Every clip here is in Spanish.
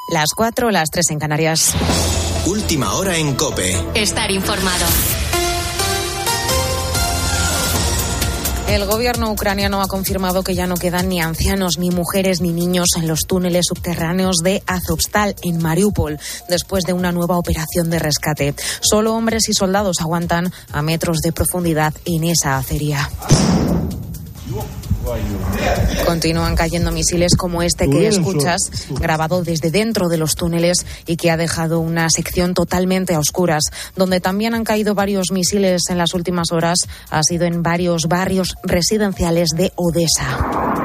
Las 4, las 3 en Canarias. Última hora en COPE. Estar informado. El gobierno ucraniano ha confirmado que ya no quedan ni ancianos, ni mujeres, ni niños en los túneles subterráneos de Azovstal, en Mariupol, después de una nueva operación de rescate. Solo hombres y soldados aguantan a metros de profundidad en esa acería. Continúan cayendo misiles como este que escuchas, grabado desde dentro de los túneles y que ha dejado una sección totalmente a oscuras. Donde también han caído varios misiles en las últimas horas ha sido en varios barrios residenciales de Odessa.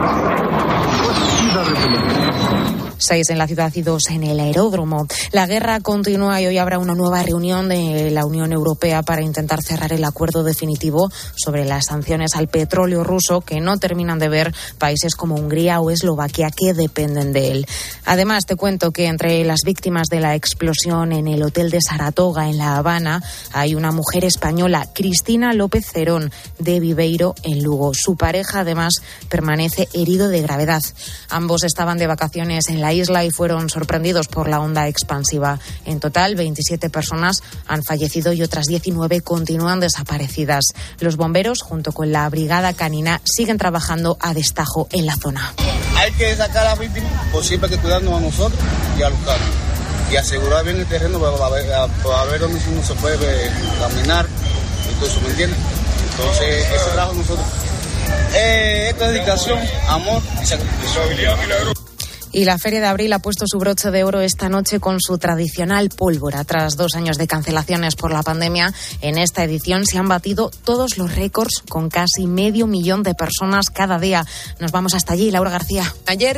6 en la ciudad y 2 en el aeródromo. La guerra continúa y hoy habrá una nueva reunión de la Unión Europea para intentar cerrar el acuerdo definitivo sobre las sanciones al petróleo ruso que no terminan de ver países como Hungría o Eslovaquia que dependen de él. Además, te cuento que entre las víctimas de la explosión en el hotel de Saratoga en La Habana hay una mujer española, Cristina López Cerón, de Viveiro, en Lugo. Su pareja, además, permanece herido de gravedad. Ambos estaban de vacaciones en la isla y fueron sorprendidos por la onda expansiva. En total, 27 personas han fallecido y otras 19 continúan desaparecidas. Los bomberos, junto con la brigada canina, siguen trabajando a destajo en la zona. Hay que sacar a las víctimas, pues siempre hay que cuidarnos a nosotros y a los carros. Y asegurar bien el terreno para ver dónde uno se puede caminar y todo eso, ¿me entiendes? Entonces, ese trabajo nosotros. Esta dedicación, amor y sacrificio. Y la Feria de Abril ha puesto su broche de oro esta noche con su tradicional pólvora. Tras 2 años de cancelaciones por la pandemia, en esta edición se han batido todos los récords con casi 500.000 de personas cada día. Nos vamos hasta allí, Laura García. Ayer,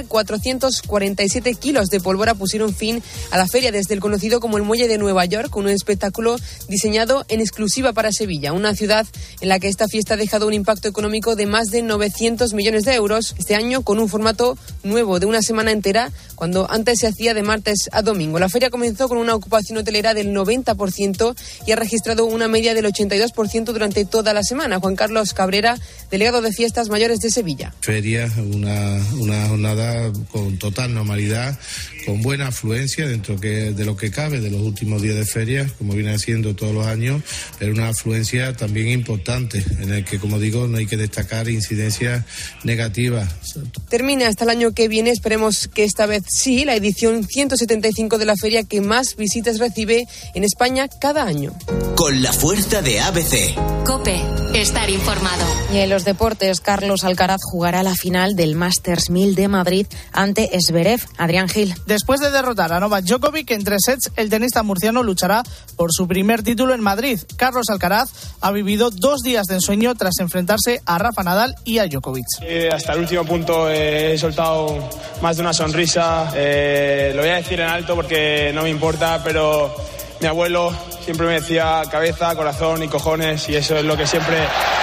447 kilos de pólvora pusieron fin a la feria desde el conocido como el Muelle de Nueva York, con un espectáculo diseñado en exclusiva para Sevilla, una ciudad en la que esta fiesta ha dejado un impacto económico de más de 900 millones de euros. Este año, con un formato nuevo de una semana entera, cuando antes se hacía de martes a domingo. La feria comenzó con una ocupación hotelera del 90% y ha registrado una media del 82% durante toda la semana. Juan Carlos Cabrera, delegado de Fiestas Mayores de Sevilla. Feria, una jornada con total normalidad, con buena afluencia dentro de lo que cabe de los últimos días de feria, como viene haciendo todos los años, pero una afluencia también importante, en el que, como digo, no hay que destacar incidencias negativas. Termina hasta el año que viene, esperemos que esta vez sí, la edición 175 de la feria que más visitas recibe en España cada año. Con la fuerza de ABC. COPE, estar informado. Y en los deportes, Carlos Alcaraz jugará la final del Masters 1000 de Madrid ante Zverev. Adrián Gil. Después de derrotar a Novak Djokovic en 3 sets, el tenista murciano luchará por su primer título en Madrid. Carlos Alcaraz ha vivido 2 días de ensueño tras enfrentarse a Rafa Nadal y a Djokovic. Hasta el último punto he soltado más de una sonrisa. Lo voy a decir en alto porque no me importa, pero mi abuelo siempre me decía cabeza, corazón y cojones, y eso es lo que siempre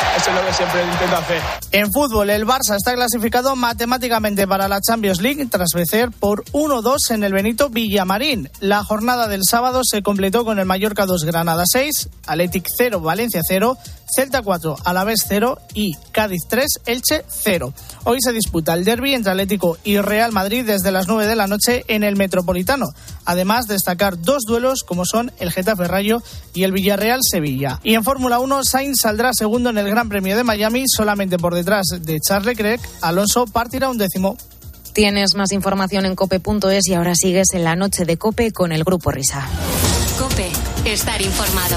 intento hacer. En fútbol, el Barça está clasificado matemáticamente para la Champions League tras vencer por 1-2 en el Benito Villamarín. La jornada del sábado se completó con el Mallorca 2, Granada 6, Athletic 0, Valencia 0, Celta 4, Alavés 0 y Cádiz 3, Elche 0. Hoy se disputa el derbi entre Atlético y Real Madrid desde las 9 de la noche en el Metropolitano. Además, destacar 2 duelos como son el Getafe Rayo y el Villarreal Sevilla. Y en Fórmula 1, Sainz saldrá segundo en el Gran Premio de Miami, solamente por detrás de Charles Leclerc. Alonso partirá 11º. Tienes más información en cope.es y ahora sigues en la noche de COPE con el Grupo Risa. COPE, estar informado.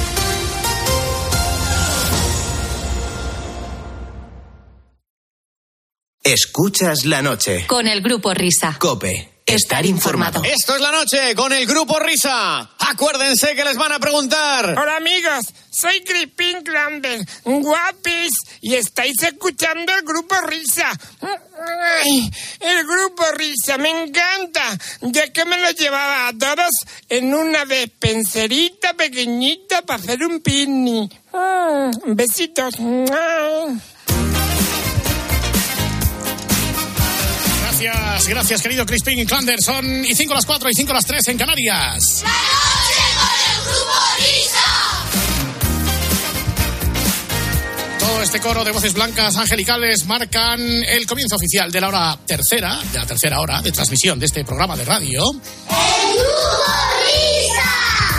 Escuchas la noche. Con el Grupo Risa. COPE. Estar informado. Esto es la noche con el Grupo Risa. Acuérdense que les van a preguntar. Hola amigos, soy Crispin Clanders, guapis, y estáis escuchando el Grupo Risa. Ay, el Grupo Risa, me encanta, ya que me lo llevaba a todos en una despenserita pequeñita para hacer un picnic. Besitos. Gracias, querido Crispin Clanders. Son y 5 las 4 y 5 las 3 en Canarias. ¡La noche con el Grupo Risa! Todo sonando este coro de voces blancas angelicales marcan el comienzo oficial de la tercera hora de transmisión de este programa de radio. ¡El Grupo Risa!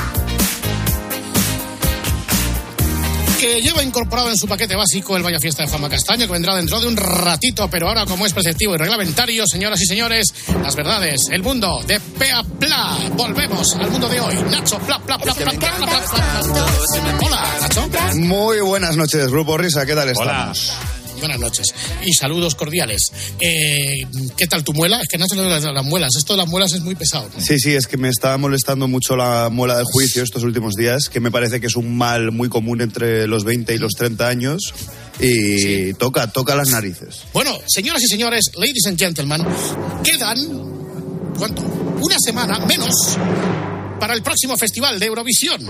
Que lleva incorporado en su paquete básico el Vaya Fiesta de Juanma Castaño, que vendrá dentro de un ratito, pero ahora, como es preceptivo y reglamentario, señoras y señores, las verdades, el mundo de Pea Pla. Volvemos al mundo de hoy. Nacho Pla, Pla, Pla, Pla, Pla, Pla, Pla, Pla. Hola, Nacho. Muy buenas noches, Grupo Risa, ¿qué tal estamos? Hola. Buenas noches y saludos cordiales. ¿Qué tal tu muela? Es que Nacho, las muelas, esto de las muelas es muy pesado, ¿no? Sí, es que me está molestando mucho la muela de juicio estos últimos días, que me parece que es un mal muy común entre los 20 y los 30 años y sí. toca las narices. Bueno, señoras y señores, ladies and gentlemen, quedan, ¿cuánto? Una semana menos para el próximo festival de Eurovisión.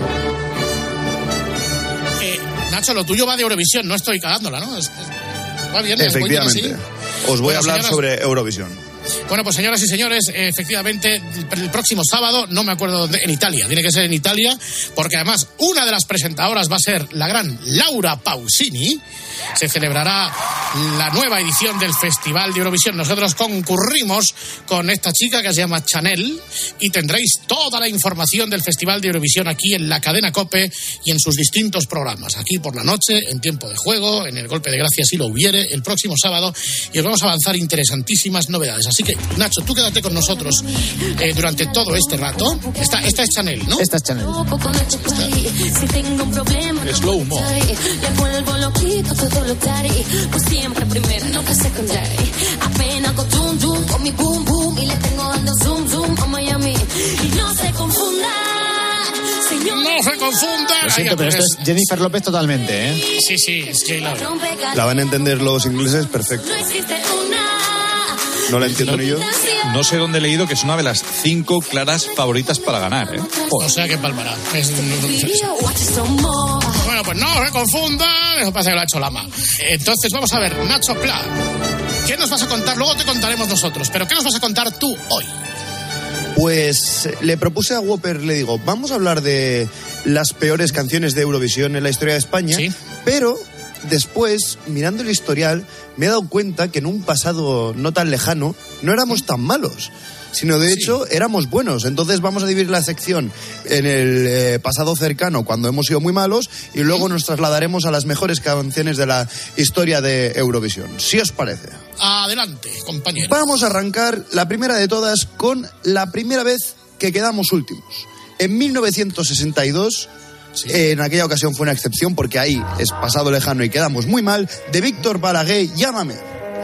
Nacho, lo tuyo va de Eurovisión, no estoy cagándola, ¿no? Va bien, efectivamente. Os voy a hablar sobre Eurovisión. Bueno, pues señoras y señores, efectivamente, el próximo sábado, no me acuerdo dónde, en Italia, tiene que ser en Italia, porque además una de las presentadoras va a ser la gran Laura Pausini. Se celebrará la nueva edición del Festival de Eurovisión. Nosotros concurrimos con esta chica que se llama Chanel y tendréis toda la información del Festival de Eurovisión aquí en la cadena COPE y en sus distintos programas. Aquí por la noche, en tiempo de juego, en el Golpe de Gracia si lo hubiere, el próximo sábado, y os vamos a avanzar interesantísimas novedades. Así que, Nacho, tú quédate con nosotros durante todo este rato. Esta es Chanel, ¿no? Esta es Chanel. Slow mo. Pues siempre primero, nunca secundario. Apenas con zoom zoom con mi boom boom y le tengo dando zoom zoom a Miami. Y no se confunda, señor. No se confunda. Lo siento, pero esto es Jennifer López totalmente, ¿eh? Sí, es J-Lo. La van a entender los ingleses perfecto. No existe una. No la entiendo ni yo. No sé dónde he leído que es una de las 5 claras favoritas para ganar, ¿eh? O sea que palmará. Bueno, pues no se confunda. Eso pasa que lo ha hecho Lama. Entonces vamos a ver, Nacho Pla, ¿qué nos vas a contar? Luego te contaremos nosotros, pero ¿qué nos vas a contar tú hoy? Pues le propuse a Whopper, le digo, vamos a hablar de las peores canciones de Eurovisión en la historia de España, ¿sí? Pero después, mirando el historial, me he dado cuenta que en un pasado no tan lejano no éramos tan malos, sino de hecho éramos buenos. Entonces vamos a dividir la sección en el pasado cercano, cuando hemos sido muy malos, y luego nos trasladaremos a las mejores canciones de la historia de Eurovisión. ¿Sí os parece? Adelante, compañero. Vamos a arrancar la primera de todas con la primera vez que quedamos últimos. En 1962... Sí. En aquella ocasión fue una excepción porque ahí es pasado lejano y quedamos muy mal. De Víctor Balaguer, Llámame.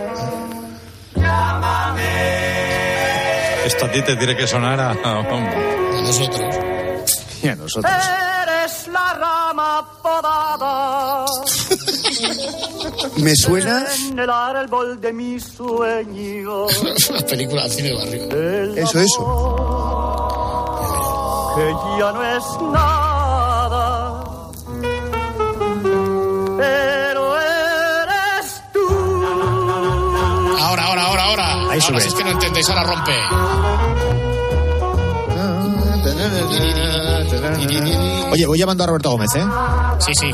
Esto a ti te tiene que sonar a nosotros. Y a nosotros. Eres la rama podada. Me suena en el árbol de mi sueño. La película del cine de barrio. Eso. Que ya no es nada. Pero eres tú. Ahora. Ahí sube. Si es que no entendéis, ahora rompe. Oye, voy llamando a Roberto Gómez, ¿eh? Sí.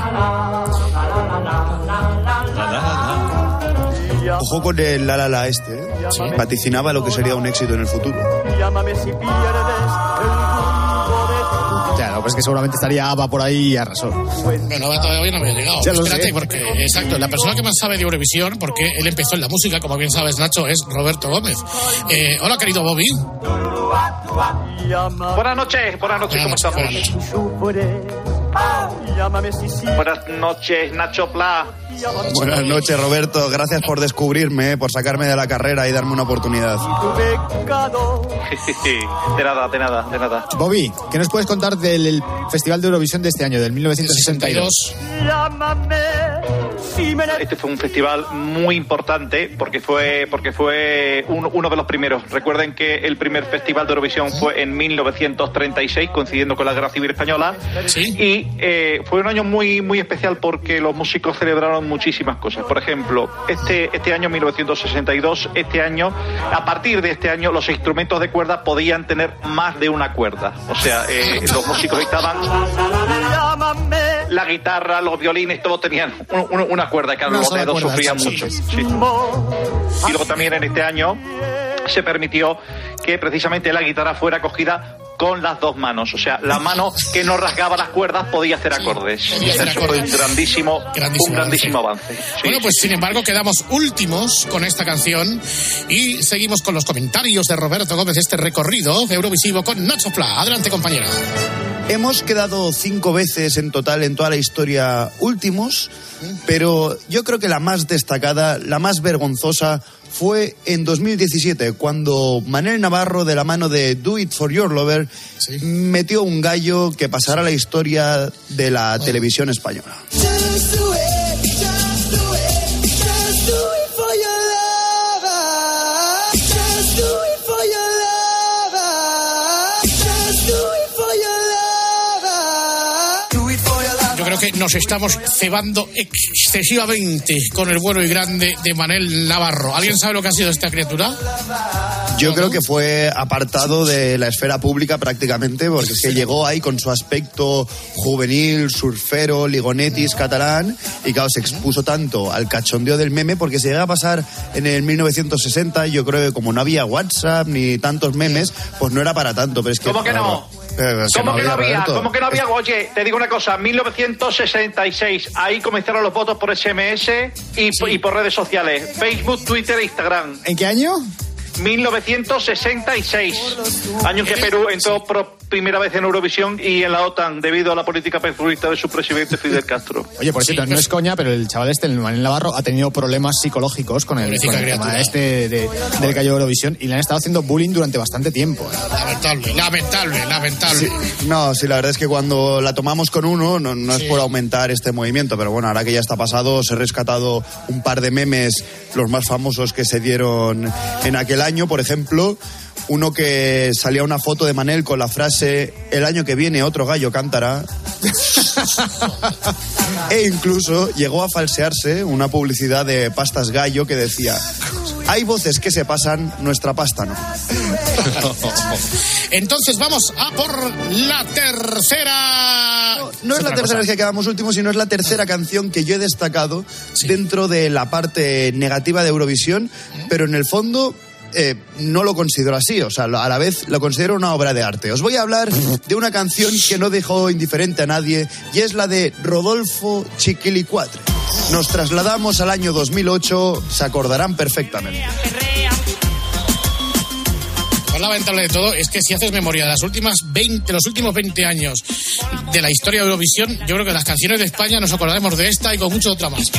Ojo con el la este, ¿eh? Sí. Vaticinaba lo que sería un éxito en el futuro. Llámame si pierdes el rumbo de tu... Ya, pues que seguramente estaría ABBA por ahí y arrasó. Bueno, todavía no me ha llegado. Ya espérate, porque, exacto, la persona que más sabe de Eurovisión, porque él empezó en la música, como bien sabes, Nacho, es Roberto Gómez. Hola, querido Bobby. Buenas noches, ¿cómo estamos? Buenas noches, Nacho Pla. Buenas noches, Roberto. Gracias por descubrirme, por sacarme de la carrera y darme una oportunidad. De nada. Bobby, ¿qué nos puedes contar del Festival de Eurovisión de este año, del 1962? Este fue un festival muy importante porque fue uno de los primeros. Recuerden que el primer festival de Eurovisión fue en 1936, coincidiendo con la Guerra Civil Española. ¿Sí? Y fue un año muy, muy especial porque los músicos celebraron muchísimas cosas. Por ejemplo, este año 1962, a partir de este año, los instrumentos de cuerda podían tener más de una cuerda. O sea, los músicos estaban... la guitarra, los violines, todo tenían una cuerda, que los dedos sufrían mucho. Sí. Y luego también en este año se permitió que precisamente la guitarra fuera cogida con las dos manos, o sea, la mano que no rasgaba las cuerdas podía hacer acordes. Eso fue un grandísimo avance. Sí. Bueno, pues sin embargo quedamos últimos con esta canción y seguimos con los comentarios de Roberto Gómez, este recorrido eurovisivo con Nacho Pla. Adelante, compañera. Hemos quedado 5 veces en total en toda la historia últimos, pero yo creo que la más destacada, la más vergonzosa, fue en 2017, cuando Manel Navarro, de la mano de Do It For Your Lover, metió un gallo que pasará a la historia de la televisión española. Creo que nos estamos cebando excesivamente con el bueno y grande de Manel Navarro. ¿Alguien sabe lo que ha sido esta criatura? Yo creo que fue apartado de la esfera pública prácticamente, porque es que llegó ahí con su aspecto juvenil, surfero, ligonetis, catalán, y claro, se expuso tanto al cachondeo del meme, porque se llega a pasar en el 1960, yo creo que como no había WhatsApp ni tantos memes, pues no era para tanto, pero es que... ¿Cómo que no? ¿Cómo que no había? ¿Cómo que no había? Oye, te digo una cosa, 1966, ahí comenzaron los votos por SMS y por redes sociales, Facebook, Twitter e Instagram. ¿En qué año? 1966, año en que Perú entró por primera vez en Eurovisión y en la OTAN debido a la política perjudicial de su presidente Fidel Castro. Oye, por cierto, no es coña, pero el chaval el Manel Navarro, ha tenido problemas psicológicos con el tema del gallo de Eurovisión y le han estado haciendo bullying durante bastante tiempo. Lamentable. Sí, la verdad es que cuando la tomamos con uno, no es por aumentar este movimiento, pero bueno, ahora que ya está pasado, os he rescatado un par de memes, los más famosos que se dieron en aquel año, por ejemplo, uno que salía una foto de Manel con la frase "el año que viene otro gallo cantará", e incluso llegó a falsearse una publicidad de pastas gallo que decía: "hay voces que se pasan, nuestra pasta no". Entonces vamos a por la tercera. No es la tercera vez que quedamos últimos, sino es la tercera canción que yo he destacado dentro de la parte negativa de Eurovisión, pero en el fondo no lo considero así, o sea, a la vez lo considero una obra de arte. Os voy a hablar de una canción que no dejó indiferente a nadie, y es la de Rodolfo Chiquilicuatre. Nos trasladamos al año 2008, se acordarán perfectamente. Lo lamentable de todo es que si haces memoria de los últimos 20 años de la historia de Eurovisión, yo creo que las canciones de España nos acordaremos de esta y con mucha otra más.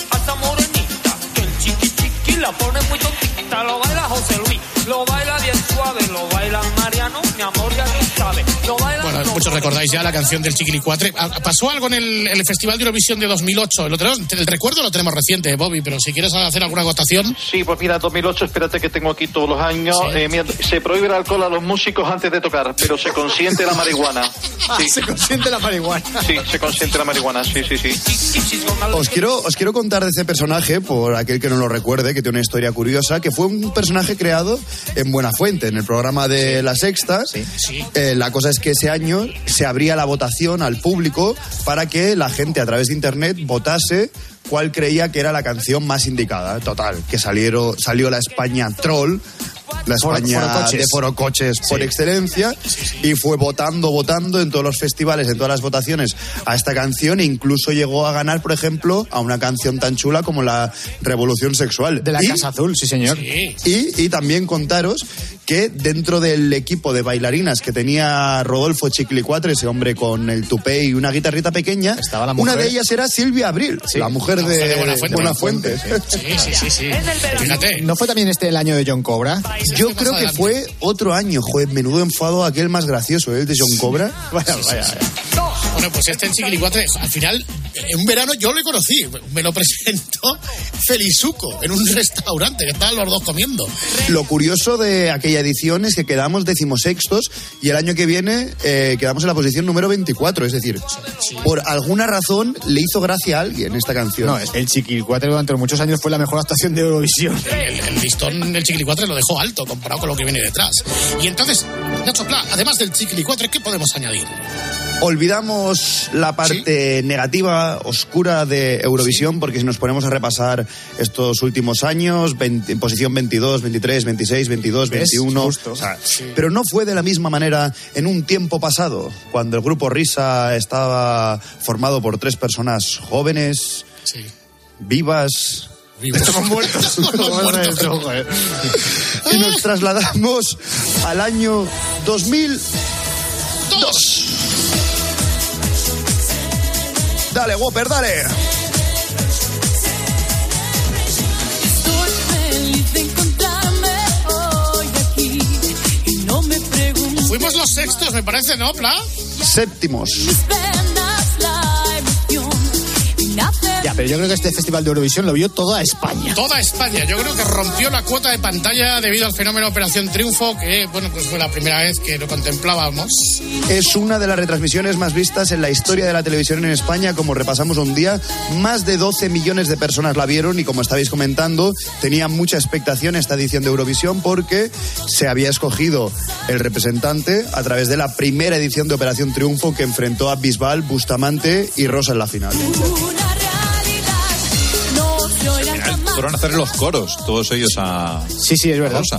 La pone muy tontita, lo baila José Luis, lo baila bien suave, lo baila Mariano, mi amor ya tú sabes, lo baila... Bueno, muchos recordáis ya la canción del Chiquilicuatre. Pasó algo en el Festival de Eurovisión de 2008. El recuerdo lo tenemos reciente, Bobby, pero si quieres hacer alguna acotación... Sí, pues mira, 2008, espérate que tengo aquí todos los años. Sí. Mira, se prohíbe el alcohol a los músicos antes de tocar, pero se consiente la marihuana. Sí. Se consiente la marihuana. Sí, se consiente la marihuana, sí. Os quiero contar de ese personaje, por aquel que no lo recuerde, que tiene una historia curiosa, que fue un personaje creado en Buenafuente, en el programa de La Sexta. Sí. La cosa es que ese año se abría la votación al público para que la gente a través de internet votase cuál creía que era la canción más indicada. Total, que salió la España troll, la España de forocoches por excelencia, y fue votando en todos los festivales, en todas las votaciones a esta canción, e incluso llegó a ganar, por ejemplo, a una canción tan chula como la Revolución Sexual. De la Casa Azul, sí señor. Sí. Y también contaros que dentro del equipo de bailarinas que tenía Rodolfo Chiquilicuatre, ese hombre con el tupé y una guitarrita pequeña, estaba la mujer. Una de ellas era Silvia Abril, la mujer de Buenafuente. Sí. Fíjate. ¿No fue también el año de John Cobra? Yo creo que fue otro año, joder, menudo enfado aquel más gracioso, el de John Cobra. Vaya. Bueno, pues el Chiquilicuatre, al final, en un verano yo le conocí, me lo presentó Felizuco en un restaurante, que estaban los dos comiendo. Lo curioso de aquella edición es que quedamos 16º y el año que viene quedamos en la posición número 24, es decir, por alguna razón le hizo gracia a alguien esta canción. No, el Chiquilicuatre durante muchos años fue la mejor actuación de Eurovisión. El listón del Chiquilicuatre lo dejó alto comparado con lo que viene detrás. Y entonces, Nacho Pla, además del Chiquilicuatre, ¿qué podemos añadir? Olvidamos la parte negativa, oscura de Eurovisión, porque si nos ponemos a repasar estos últimos años, en posición 22, 23, 26, 22, 21... O sea, pero no fue de la misma manera en un tiempo pasado, cuando el grupo Risa estaba formado por 3 personas jóvenes, vivas... Estamos muertos. Y nos trasladamos al año 2002. Dale, Whopper, dale. Estoy feliz de encontrarme hoy aquí y no me preguntes. Fuimos los sextos, me parece, ¿no, Pla? Séptimos. Mis penas, la emoción. Ya, pero yo creo que este Festival de Eurovisión lo vio toda España. Toda España. Yo creo que rompió la cuota de pantalla debido al fenómeno Operación Triunfo, que, bueno, pues fue la primera vez que lo contemplábamos. Es una de las retransmisiones más vistas en la historia de la televisión en España, como repasamos un día. Más de 12 millones de personas la vieron y, como estabais comentando, tenía mucha expectación esta edición de Eurovisión porque se había escogido el representante a través de la primera edición de Operación Triunfo, que enfrentó a Bisbal, Bustamante y Rosa en la final. Fueron a hacer los coros, todos ellos a... Sí, es verdad. Rosa.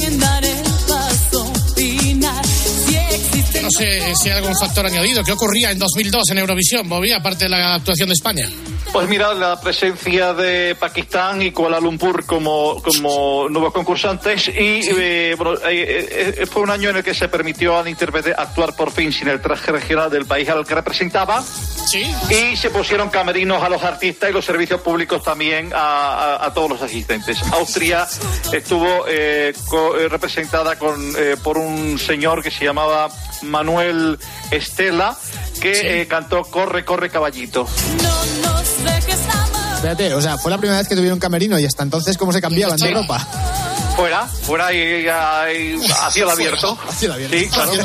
No sé si hay algún factor añadido. ¿Qué ocurría en 2002 en Eurovisión, Bobby, aparte de la actuación de España? Pues mira, la presencia de Pakistán y Kuala Lumpur como nuevos concursantes y fue un año en el que se permitió al intérprete actuar por fin sin el traje regional del país al que representaba. Sí. Y se pusieron camerinos a los artistas y los servicios públicos también a todos los asistentes. Austria estuvo representada por un señor que se llamaba Manuel Estela, que cantó Corre, corre, caballito. Espérate, o sea, fue la primera vez que tuvieron camerino y hasta entonces, ¿cómo se cambiaban de ropa? Fuera y hacia el abierto. Hacia el abierto. Sí, claro.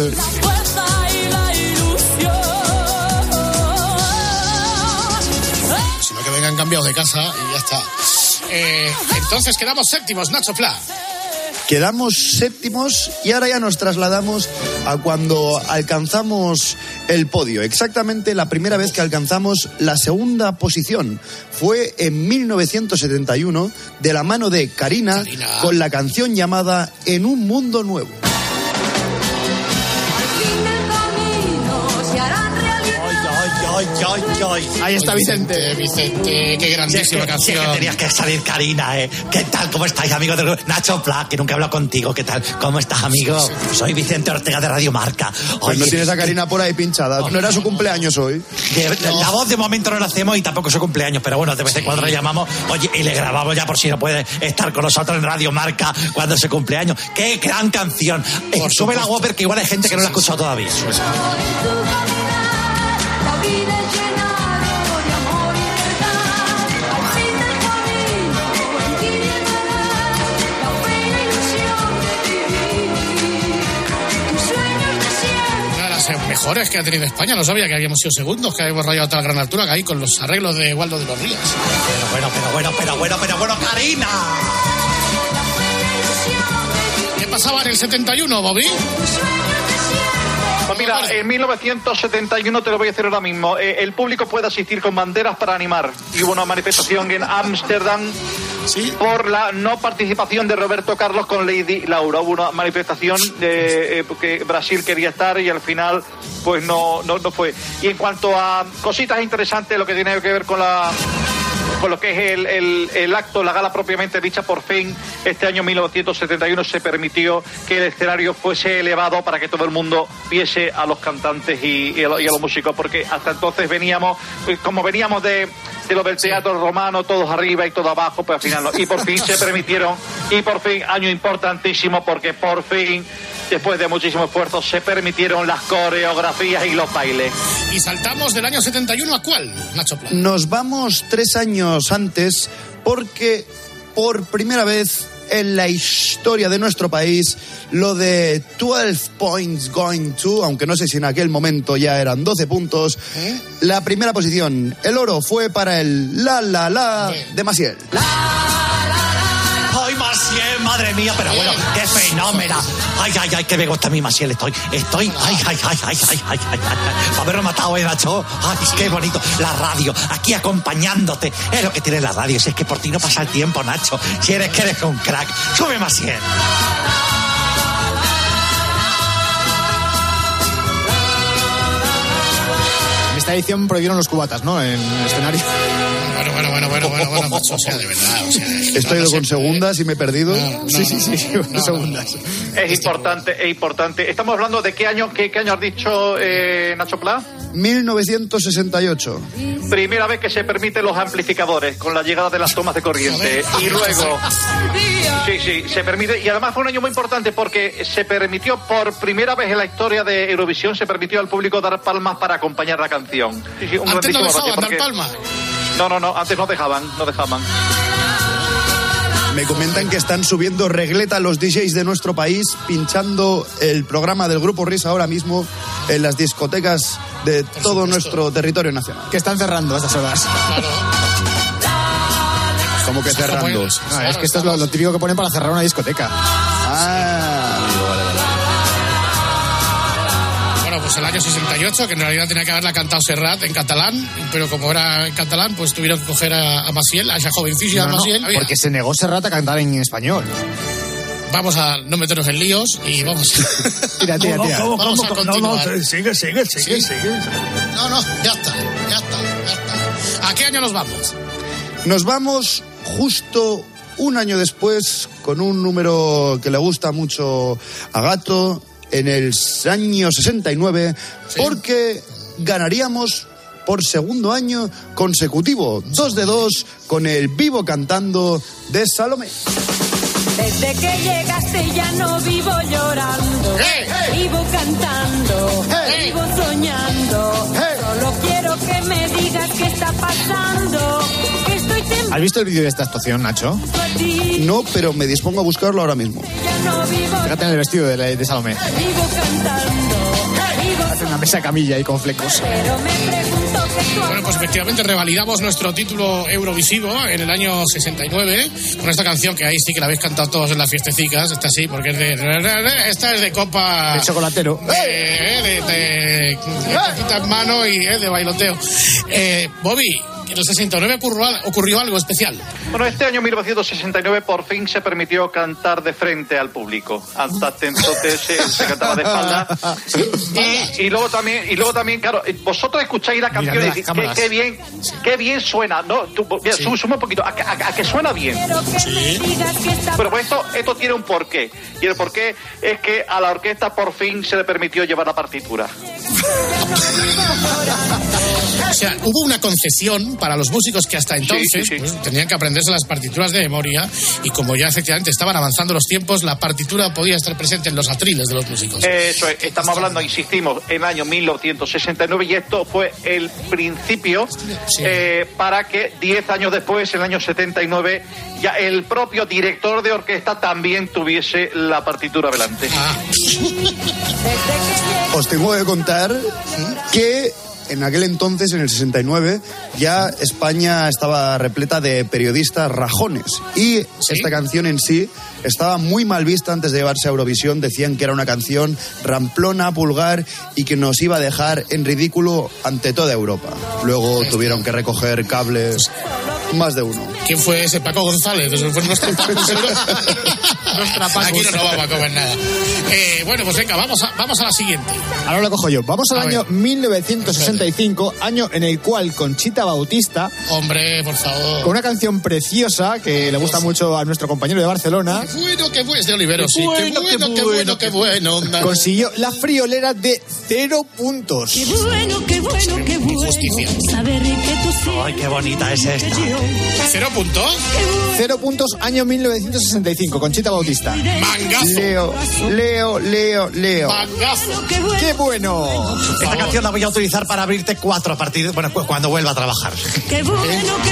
Sino que vengan cambiados de casa y ya está. Entonces quedamos séptimos, Nacho Pla. Quedamos séptimos y ahora ya nos trasladamos a cuando alcanzamos el podio. Exactamente la primera vez que alcanzamos la segunda posición fue en 1971 de la mano de Karina con la canción llamada En un mundo nuevo. Ahí está Vicente. Vicente, qué grandísima canción. Sí, que tenías que salir, Karina, ¿eh? ¿Qué tal? ¿Cómo estáis, amigos del grupo? Nacho Pla, que nunca he hablado contigo. ¿Qué tal? ¿Cómo estás, amigo? Soy Vicente Ortega de Radio Marca. Pues no tienes a Karina por ahí pinchada. ¿No era su cumpleaños hoy? La voz de momento no la hacemos y tampoco su cumpleaños, pero bueno, de vez en cuando le llamamos, oye, y le grabamos ya por si no puede estar con nosotros en Radio Marca cuando es su cumpleaños. ¡Qué gran canción! Sube la Whopper, que igual hay gente que no la ha escuchado todavía. Mejores que ha tenido España. No sabía que habíamos sido segundos, que habíamos rayado a tal gran altura que hay con los arreglos de Waldo de los Ríos. Pero bueno, Karina. ¿Qué pasaba en el 71, Bobby? Pues mira, en 1971 te lo voy a decir ahora mismo. El público puede asistir con banderas para animar. Y hubo una manifestación en Ámsterdam por la no participación de Roberto Carlos con Lady Laura. Hubo una manifestación porque Brasil quería estar y al final pues no fue. Y en cuanto a cositas interesantes, lo que tiene que ver con lo que es el acto, la gala propiamente dicha, por fin este año 1971 se permitió que el escenario fuese elevado para que todo el mundo viese a los cantantes y a los músicos, porque hasta entonces veníamos de lo del teatro romano, todos arriba y todo abajo, pues al final no. Y por fin se permitieron, y por fin, año importantísimo, porque por fin, después de muchísimo esfuerzo, se permitieron las coreografías y los bailes. ¿Y saltamos del año 71 a cuál, Nacho Pla? Nos vamos 3 años antes, porque por primera vez en la historia de nuestro país, lo de 12 points going to, aunque no sé si en aquel momento ya eran 12 puntos, la primera posición, el oro, fue para el La La La de Maciel. ¡Ay, Maciel! madre mía, pero bueno, qué fenómena. Ay, qué me gusta mi Maciel, estoy, ay. Haberlo matado, Nacho. Ay, qué bonito. La radio, aquí acompañándote. Es lo que tiene la radio, si es que por ti no pasa el tiempo, Nacho. Si eres que eres un crack. Sube Maciel. En esta edición prohibieron los cubatas, ¿no? En el escenario. Bueno, macho, o sea, de verdad. O sea, estoy ido con segundas y me he perdido. Sí, segundas. Es importante. Estamos hablando de qué año has dicho, Nacho Pla. 1968. Primera vez que se permiten los amplificadores con la llegada de las tomas de corriente. Y luego... Sí, se permite. Y además fue un año muy importante porque se permitió por primera vez en la historia de Eurovisión, se permitió al público dar palmas para acompañar la canción. Sí, un antes no dejaban porque... dar palmas. No, antes no dejaban. Me comentan que están subiendo regleta los DJs de nuestro país, pinchando el programa del Grupo Risa ahora mismo en las discotecas de todo nuestro territorio nacional. Que están cerrando a estas horas. Claro. ¿Cómo que cerrando? Es que esto es lo típico que ponen para cerrar una discoteca. Bueno, pues el año 68, que en realidad tenía que haberla cantado Serrat en catalán, pero como era en catalán, pues tuvieron que coger a Maciel, a esa jovencilla Maciel. Porque se negó Serrat a cantar en español. Vamos a no meternos en líos y vamos. Tira. Vamos a continuar. Sigue. No, ya está. ¿A qué año nos vamos? Nos vamos justo un año después con un número que le gusta mucho a Gato, en el año 69, porque ganaríamos por segundo año consecutivo, 2 de 2, con el Vivo Cantando de Salomé. Desde que llegaste ya no vivo llorando, vivo cantando, vivo soñando, solo quiero que me digas qué está pasando, que estoy temblando. ¿Has visto el vídeo de esta actuación, Nacho? No, pero me dispongo a buscarlo ahora mismo. Fíjate en el vestido de Salomé. Vivo cantando, hace una mesa camilla y con flecos. pero me pregunto qué tú... Bueno, pues efectivamente revalidamos nuestro título eurovisivo en el año 69 con esta canción que ahí sí que la habéis cantado todos en las fiestecicas. Esta sí, porque esta es de copa... De chocolatero. De tacita en mano y de bailoteo. Bobby, en el 69 ocurrió algo especial. Bueno, este año 1969 por fin se permitió cantar de frente al público. Hasta entonces se cantaba de espalda. Y luego también, claro, vosotros escucháis la canción y decís, qué bien suena, ¿no? Mira, suma un poquito, a que suena bien. Sí. Pero pues esto tiene un porqué. Y el porqué es que a la orquesta por fin se le permitió llevar la partitura. O sea, hubo una concesión para los músicos que hasta entonces pues, tenían que aprenderse las partituras de memoria, y como ya efectivamente estaban avanzando los tiempos, la partitura podía estar presente en los atriles de los músicos. Eso es, estamos hablando, insistimos, en el año 1969, y esto fue el principio para que 10 años después, en el año 79, ya el propio director de orquesta también tuviese la partitura delante. Os tengo que contar que en aquel entonces, en el 69, ya España estaba repleta de periodistas rajones. Y esta canción en sí estaba muy mal vista antes de llevarse a Eurovisión. Decían que era una canción ramplona, vulgar y que nos iba a dejar en ridículo ante toda Europa. Luego tuvieron que recoger cables, más de uno. ¿Quién fue ese Paco González? ¿Fue nuestro Paco, seguro? Aquí no vamos a comer nada. Bueno, pues venga, vamos a la siguiente. Ahora lo cojo yo. Vamos al año 1965, año en el cual Conchita Bautista... Hombre, por favor. Con una canción preciosa que le gusta mucho a nuestro compañero de Barcelona. Qué bueno, es de Olivero, sí. Qué bueno. Consiguió la friolera de 0 puntos. Qué bueno. Justicia. Saber que tú Ay, qué bonita es esta. 0 puntos. 0 puntos, año 1965, Conchita Bautista. Mangazo. Leo. Mangazo. ¡Qué bueno! Esta canción la voy a utilizar para abrirte 4 a partir de... Bueno, cuando vuelva a trabajar. Qué bueno.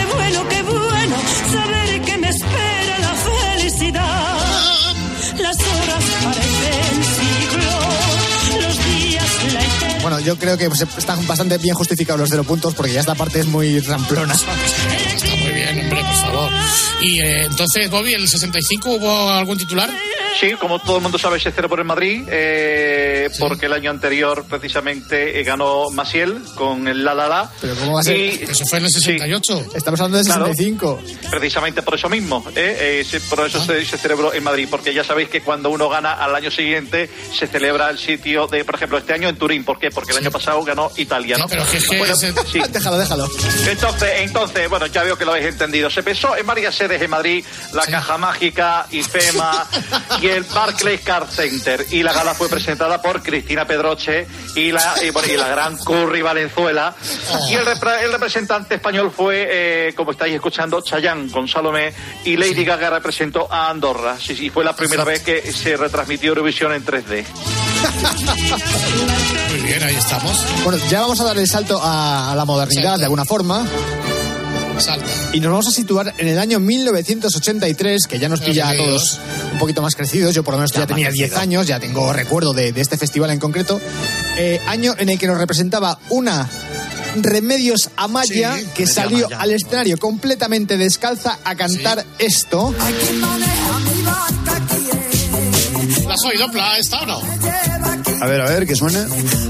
Saber que me espera la felicidad. Las horas parecen siglos, los días la eternidad. Bueno, yo creo que están bastante bien justificados los 0 puntos porque ya esta parte es muy ramplona. Está muy bien. bien, hombre, por favor. Y entonces, Bobby, ¿el 65 hubo algún titular? Sí, como todo el mundo sabe, se celebró en Madrid, porque el año anterior precisamente ganó Maciel con el La La La. ¿Pero cómo va a ser? Eso fue en el 68. Sí. Estamos hablando de 65. Claro, precisamente por eso mismo, por eso se celebró en Madrid, porque ya sabéis que cuando uno gana al año siguiente se celebra el sitio de, por ejemplo, este año en Turín. ¿Por qué? Porque el año pasado ganó Italia, ¿no? Pero que bueno, sí. Déjalo. Entonces, bueno, ya veo que lo habéis entendido. Se pensó en varias sedes en Madrid, la Caja Mágica, IFEMA y el Barclays Card Center. Y la gala fue presentada por Cristina Pedroche y la gran Curry Valenzuela. Y el representante español fue, como estáis escuchando, Chayanne con Salomé, y Lady Gaga representó a Andorra. Sí, fue la primera vez que se retransmitió Eurovisión en 3D. Muy bien, ahí estamos. Bueno, ya vamos a dar el salto a la modernidad de alguna forma. Salta. Y nos vamos a situar en el año 1983, que ya nos pilla a todos un poquito más crecidos. Yo por lo menos ya tenía 10 años, ya tengo recuerdo de este festival en concreto. Año en el que nos representaba una Remedios Amaya, que salió al escenario completamente descalza a cantar esto. ¿La has oído, Pla, esta o no? A ver, que suene.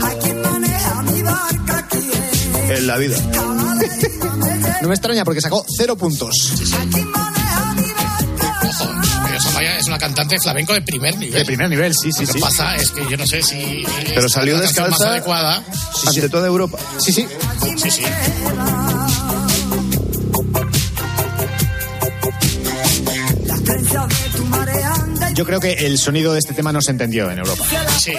En la vida. No me extraña porque sacó 0 puntos. Ojo, Remedios Amaya es una cantante flamenco de primer nivel. De primer nivel, sí. Lo que pasa es que yo no sé si... Pero salió descalza más adecuada. Ante toda Europa. Sí. Yo creo que el sonido de este tema no se entendió en Europa. Sí.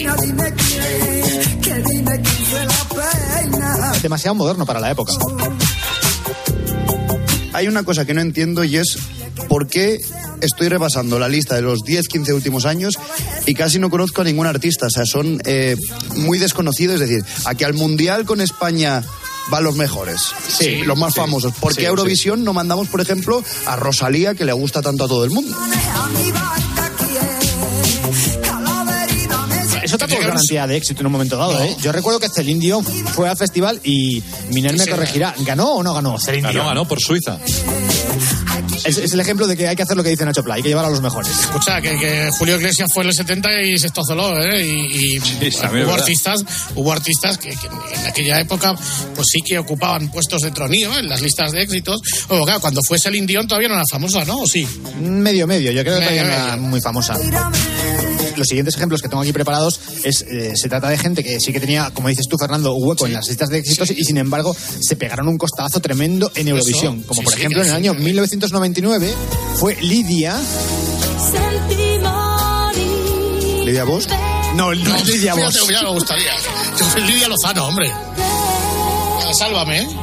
Demasiado moderno para la época. Hay una cosa que no entiendo y es por qué estoy repasando la lista de los 10-15 últimos años y casi no conozco a ningún artista. O sea, son muy desconocidos. Es decir, a que al Mundial con España van los mejores, los más famosos. ¿Por qué a Eurovisión no mandamos, por ejemplo, a Rosalía, que le gusta tanto a todo el mundo? Eso tampoco es garantía de éxito en un momento dado, ¿eh? Yo recuerdo que Celine Dion fue al festival y Miner me corregirá. ¿Ganó o no ganó Celine Dion? Ganó por Suiza. Es el ejemplo de que hay que hacer lo que dice Nacho Pla, hay que llevar a los mejores. Escucha, que Julio Iglesias fue en el 70 y se estozoló, y hubo artistas que en aquella época pues sí que ocupaban puestos de tronío en las listas de éxitos. O claro, cuando fue Celine Dion todavía no era famosa, ¿no? ¿O sí? Medio, yo creo que todavía no era muy famosa. Los siguientes ejemplos que tengo aquí preparados se trata de gente que sí que tenía, como dices tú, Fernando, un hueco en las listas de éxitos y sin embargo se pegaron un costazo tremendo en Eurovisión. Como por ejemplo en el año 1999 fue Lidia. ¿Lidia Bosch? No es Lidia Bosch. Ya me gustaría. Yo soy Lidia Lozano, hombre. Sálvame, ¿eh?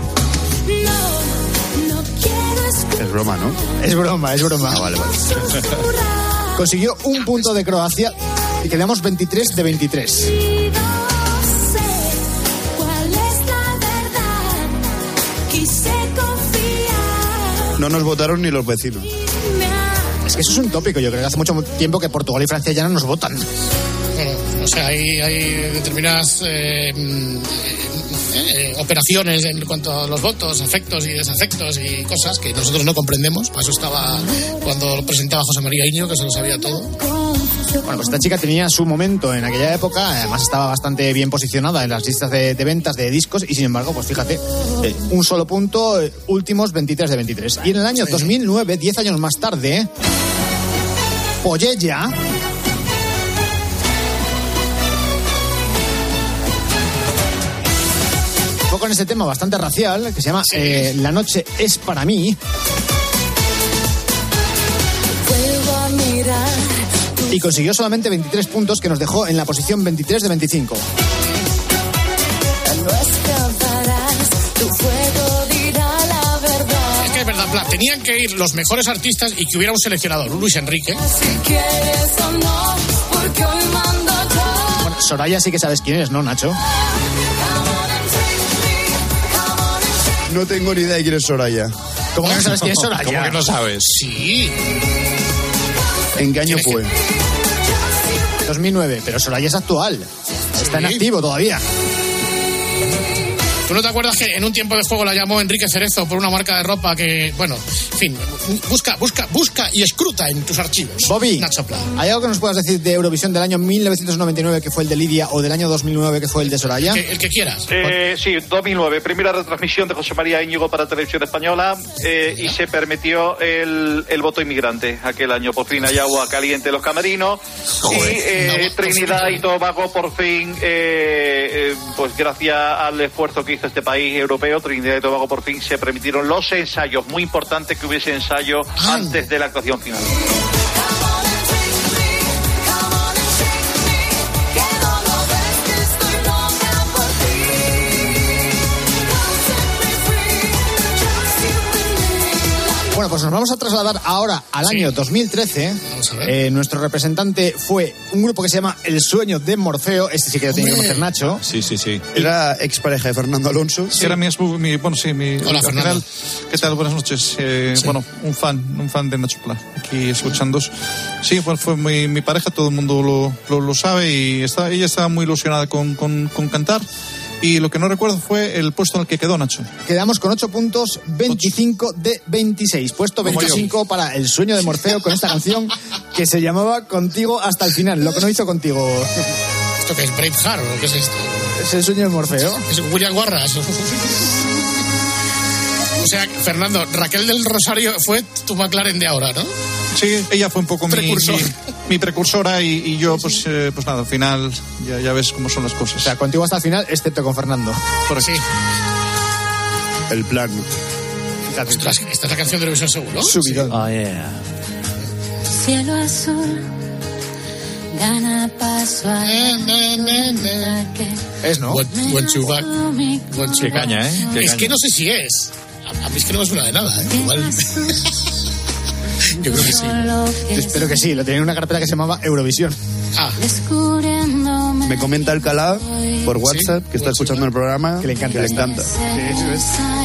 Es broma, ¿no? Es broma. Ah, vale. Consiguió un punto de Croacia y quedamos 23 de 23. No nos votaron ni los vecinos. Es que eso es un tópico. Yo creo que hace mucho tiempo que Portugal y Francia ya no nos votan. O sea, hay determinadas operaciones en cuanto a los votos, afectos y desafectos y cosas que nosotros no comprendemos. Para eso estaba cuando lo presentaba José María Iño, que se lo sabía todo. Bueno, pues esta chica tenía su momento en aquella época, además estaba bastante bien posicionada en las listas de ventas de discos y sin embargo, pues fíjate, un solo punto, últimos 23 de 23. Y en el año 2009, 10 años más tarde, Poyella con este tema bastante racial que se llama La noche es para mí. Y consiguió solamente 23 puntos, que nos dejó en la posición 23 de 25. Es que es verdad, Pla, tenían que ir los mejores artistas y que hubiera un seleccionador, un Luis Enrique. Bueno, Soraya sí que sabes quién es, ¿no, Nacho? No tengo ni idea de quién es Soraya. ¿Cómo que no sabes quién es Soraya? ¿Cómo que no sabes? Sí. ¿En qué año fue? 2009, pero Soraya es actual. Está en activo todavía. ¿Tú no te acuerdas que en un tiempo de juego la llamó Enrique Cerezo por una marca de ropa que, bueno, en fin, busca y escruta en tus archivos? Bobby, Nacho Pla. ¿hay algo que nos puedas decir de Eurovisión del año 1999 que fue el de Lidia o del año 2009 que fue el de Soraya? El que quieras. Sí, 2009, primera retransmisión de José María Íñigo para Televisión Española y se permitió el voto inmigrante aquel año. Por fin hay agua caliente en los camerinos. Y Trinidad y Tobago por fin, pues gracias al esfuerzo que hizo este país europeo, Trinidad y Tobago por fin se permitieron los ensayos. Muy importante que hubiese ensayo antes de la actuación final. Bueno, pues nos vamos a trasladar ahora al año 2013. Vamos a ver. Nuestro representante fue un grupo que se llama El Sueño de Morfeo. Este sí que lo tenía que conocer Nacho. Sí. Era expareja de Fernando Alonso. Sí. Era mi Hola, Fernando. ¿Qué tal? Buenas noches. Bueno, un fan de Nacho Pla, aquí escuchándos. Sí, bueno, fue mi pareja, todo el mundo lo sabe y ella estaba muy ilusionada con cantar. Y lo que no recuerdo fue el puesto en el que quedó Nacho. Quedamos con 8 puntos, 25 de 26. Puesto 25 para El Sueño de Morfeo con esta canción que se llamaba Contigo hasta el final. Lo que no hizo contigo. ¿Esto qué es? ¿Braveheart o qué es esto? Es El Sueño de Morfeo. Es William Guarras. O sea, Fernando, Raquel del Rosario fue tu McLaren de ahora, ¿no? Sí, ella fue un poco mi precursora y yo, pues nada, al final ya ves cómo son las cosas. O sea, contigo hasta el final, excepto con Fernando. Por sí. El plan. Ostras, ¿esta es la canción de Eurovisión seguro? Subidón. Oh, yeah. Cielo azul, gana paso a Es, ¿no? Buen chubac. Qué caña, ¿eh? Es que no sé si es. A mí es que no me suena de nada, ¿eh? Igual. Yo creo que sí. Yo espero que sí. Lo tenía en una carpeta que se llamaba Eurovisión. Me comenta Alcalá por WhatsApp que está escuchando el programa. Que le encanta. Sí, eso es.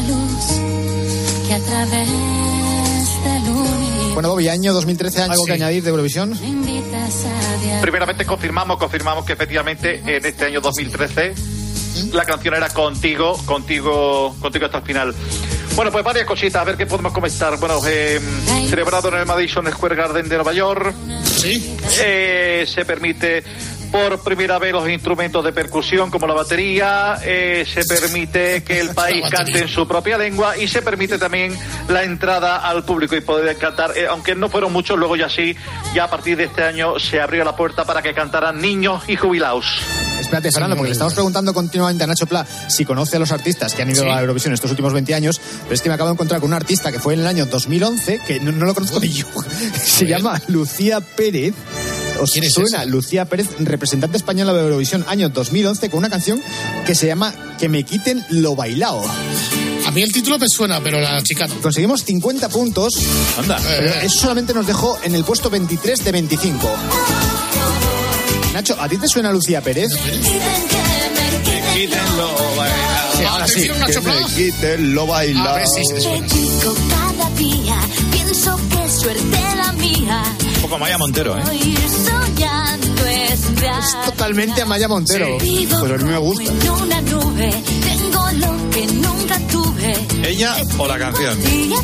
Bueno, Bobby, año 2013, ¿algo que añadir de Eurovisión? Primeramente confirmamos que efectivamente en este año 2013 la canción era Contigo hasta el final. Bueno, pues varias cositas, a ver qué podemos comentar. Bueno, celebrado en el Madison Square Garden de Nueva York. Sí. Se permite por primera vez los instrumentos de percusión como la batería, se permite que el país cante en su propia lengua y se permite también la entrada al público y poder cantar, aunque no fueron muchos, luego ya a partir de este año se abrió la puerta para que cantaran niños y jubilados. Espérate, Fernando, porque le estamos preguntando continuamente a Nacho Pla si conoce a los artistas que han ido a Eurovisión estos últimos 20 años, pero es que me acabo de encontrar con un artista que fue en el año 2011, que no lo conozco ni yo, se llama Lucía Pérez. ¿Os suena? Lucía Pérez, representante española de Eurovisión año 2011, con una canción que se llama Que me quiten lo bailao. A mí el título me suena, pero la chica no. Conseguimos 50 puntos. Anda. Pero eso solamente nos dejó en el puesto 23 de 25. Nacho, ¿a ti te suena Lucía Pérez? Quítenlo, bailao. Sí, ahora sí. Que me quiten lo bailao. A ver si te suena. Cada día pienso que suerte la mía. Un poco Maya Montero, ¿eh? Soñando es real. Es totalmente Amaya Montero. Pues a mí me gusta. En una nube tengo lo que nunca tuve. ¿Ella o la canción?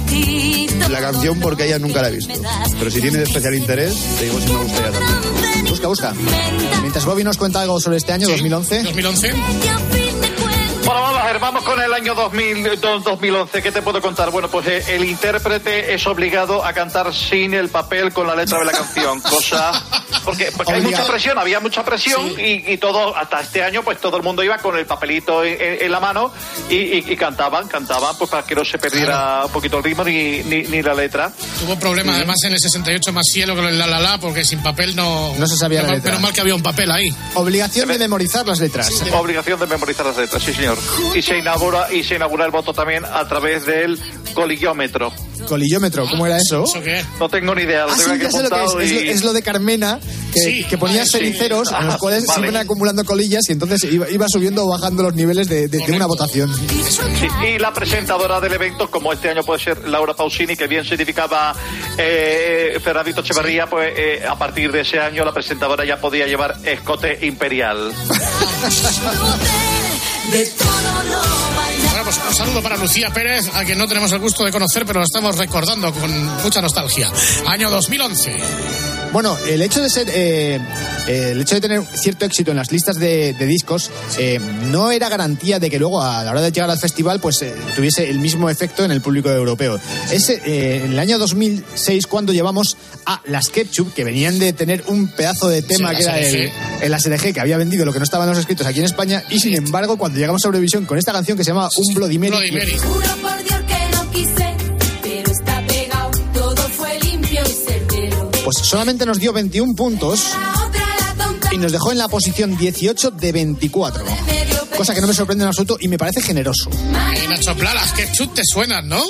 La canción porque ella nunca la he visto. Pero si tienes especial interés, te digo si me gustaría también. Busca. Mientras Bobby nos cuenta algo sobre este año, 2011. 2011. Bueno, vamos con el año 2011. ¿Qué te puedo contar? Bueno, pues el intérprete es obligado a cantar sin el papel con la letra de la canción, cosa porque hay mucha presión, había mucha presión y todo, hasta este año, pues todo el mundo iba con el papelito en la mano y cantaban pues para que no se perdiera un poquito el ritmo ni la letra. Tuvo problemas además en el 68 más cielo con el la, porque sin papel no se sabía la letra. Pero mal que había un papel ahí. Obligación de memorizar las letras. Obligación de memorizar las letras, sí señor. Y se inaugura el voto también a través del colillómetro. ¿Colillómetro? ¿Cómo era eso? ¿Eso qué? No tengo ni idea. Sí, ya sé lo que es lo de Carmena, que ponía ceniceros en los cuales se iban acumulando colillas y entonces iba subiendo o bajando los niveles de una votación. Sí, y la presentadora del evento, como este año puede ser Laura Pausini, que bien significaba Fernandito Echeverría, pues a partir de ese año la presentadora ya podía llevar escote imperial. de todo lo bailado. Bueno, pues un saludo para Lucía Pérez, a quien no tenemos el gusto de conocer, pero lo estamos recordando con mucha nostalgia. Año 2011. Bueno, el hecho de tener cierto éxito en las listas de discos no era garantía de que luego a la hora de llegar al festival pues tuviese el mismo efecto en el público europeo. Es en el año 2006 cuando llevamos a las Ketchup, que venían de tener un pedazo de tema, sí, que era el ASRG, que había vendido lo que no estaba en los escritos aquí en España, y sin embargo cuando llegamos a Eurovisión con esta canción que se llama Un Bloody Mary. Juro por Dios que no quise, pero está pegado, todo fue limpio y certero. Pues solamente nos dio 21 puntos y nos dejó en la posición 18 de 24. Cosa que no me sorprende en absoluto y me parece generoso. Nacho Pla, las Ketchup te suenan, ¿no?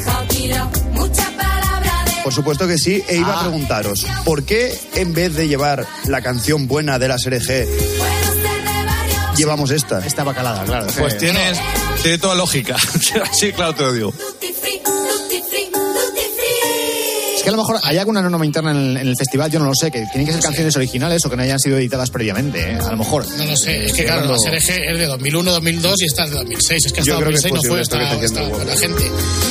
Por supuesto que sí, e iba a preguntaros, ¿por qué en vez de llevar la canción buena de la SRG llevamos esta? Esta bacalada, claro. Pues tiene toda lógica. Sí, claro, te lo digo. Es que a lo mejor hay alguna norma interna en el festival, yo no lo sé, que tienen que ser canciones originales o que no hayan sido editadas previamente, ¿eh? A lo mejor. No lo sé, es que claro, la SRG es de 2001, 2002 y esta es de 2006. Es que hasta 2006 no fue esta la gente.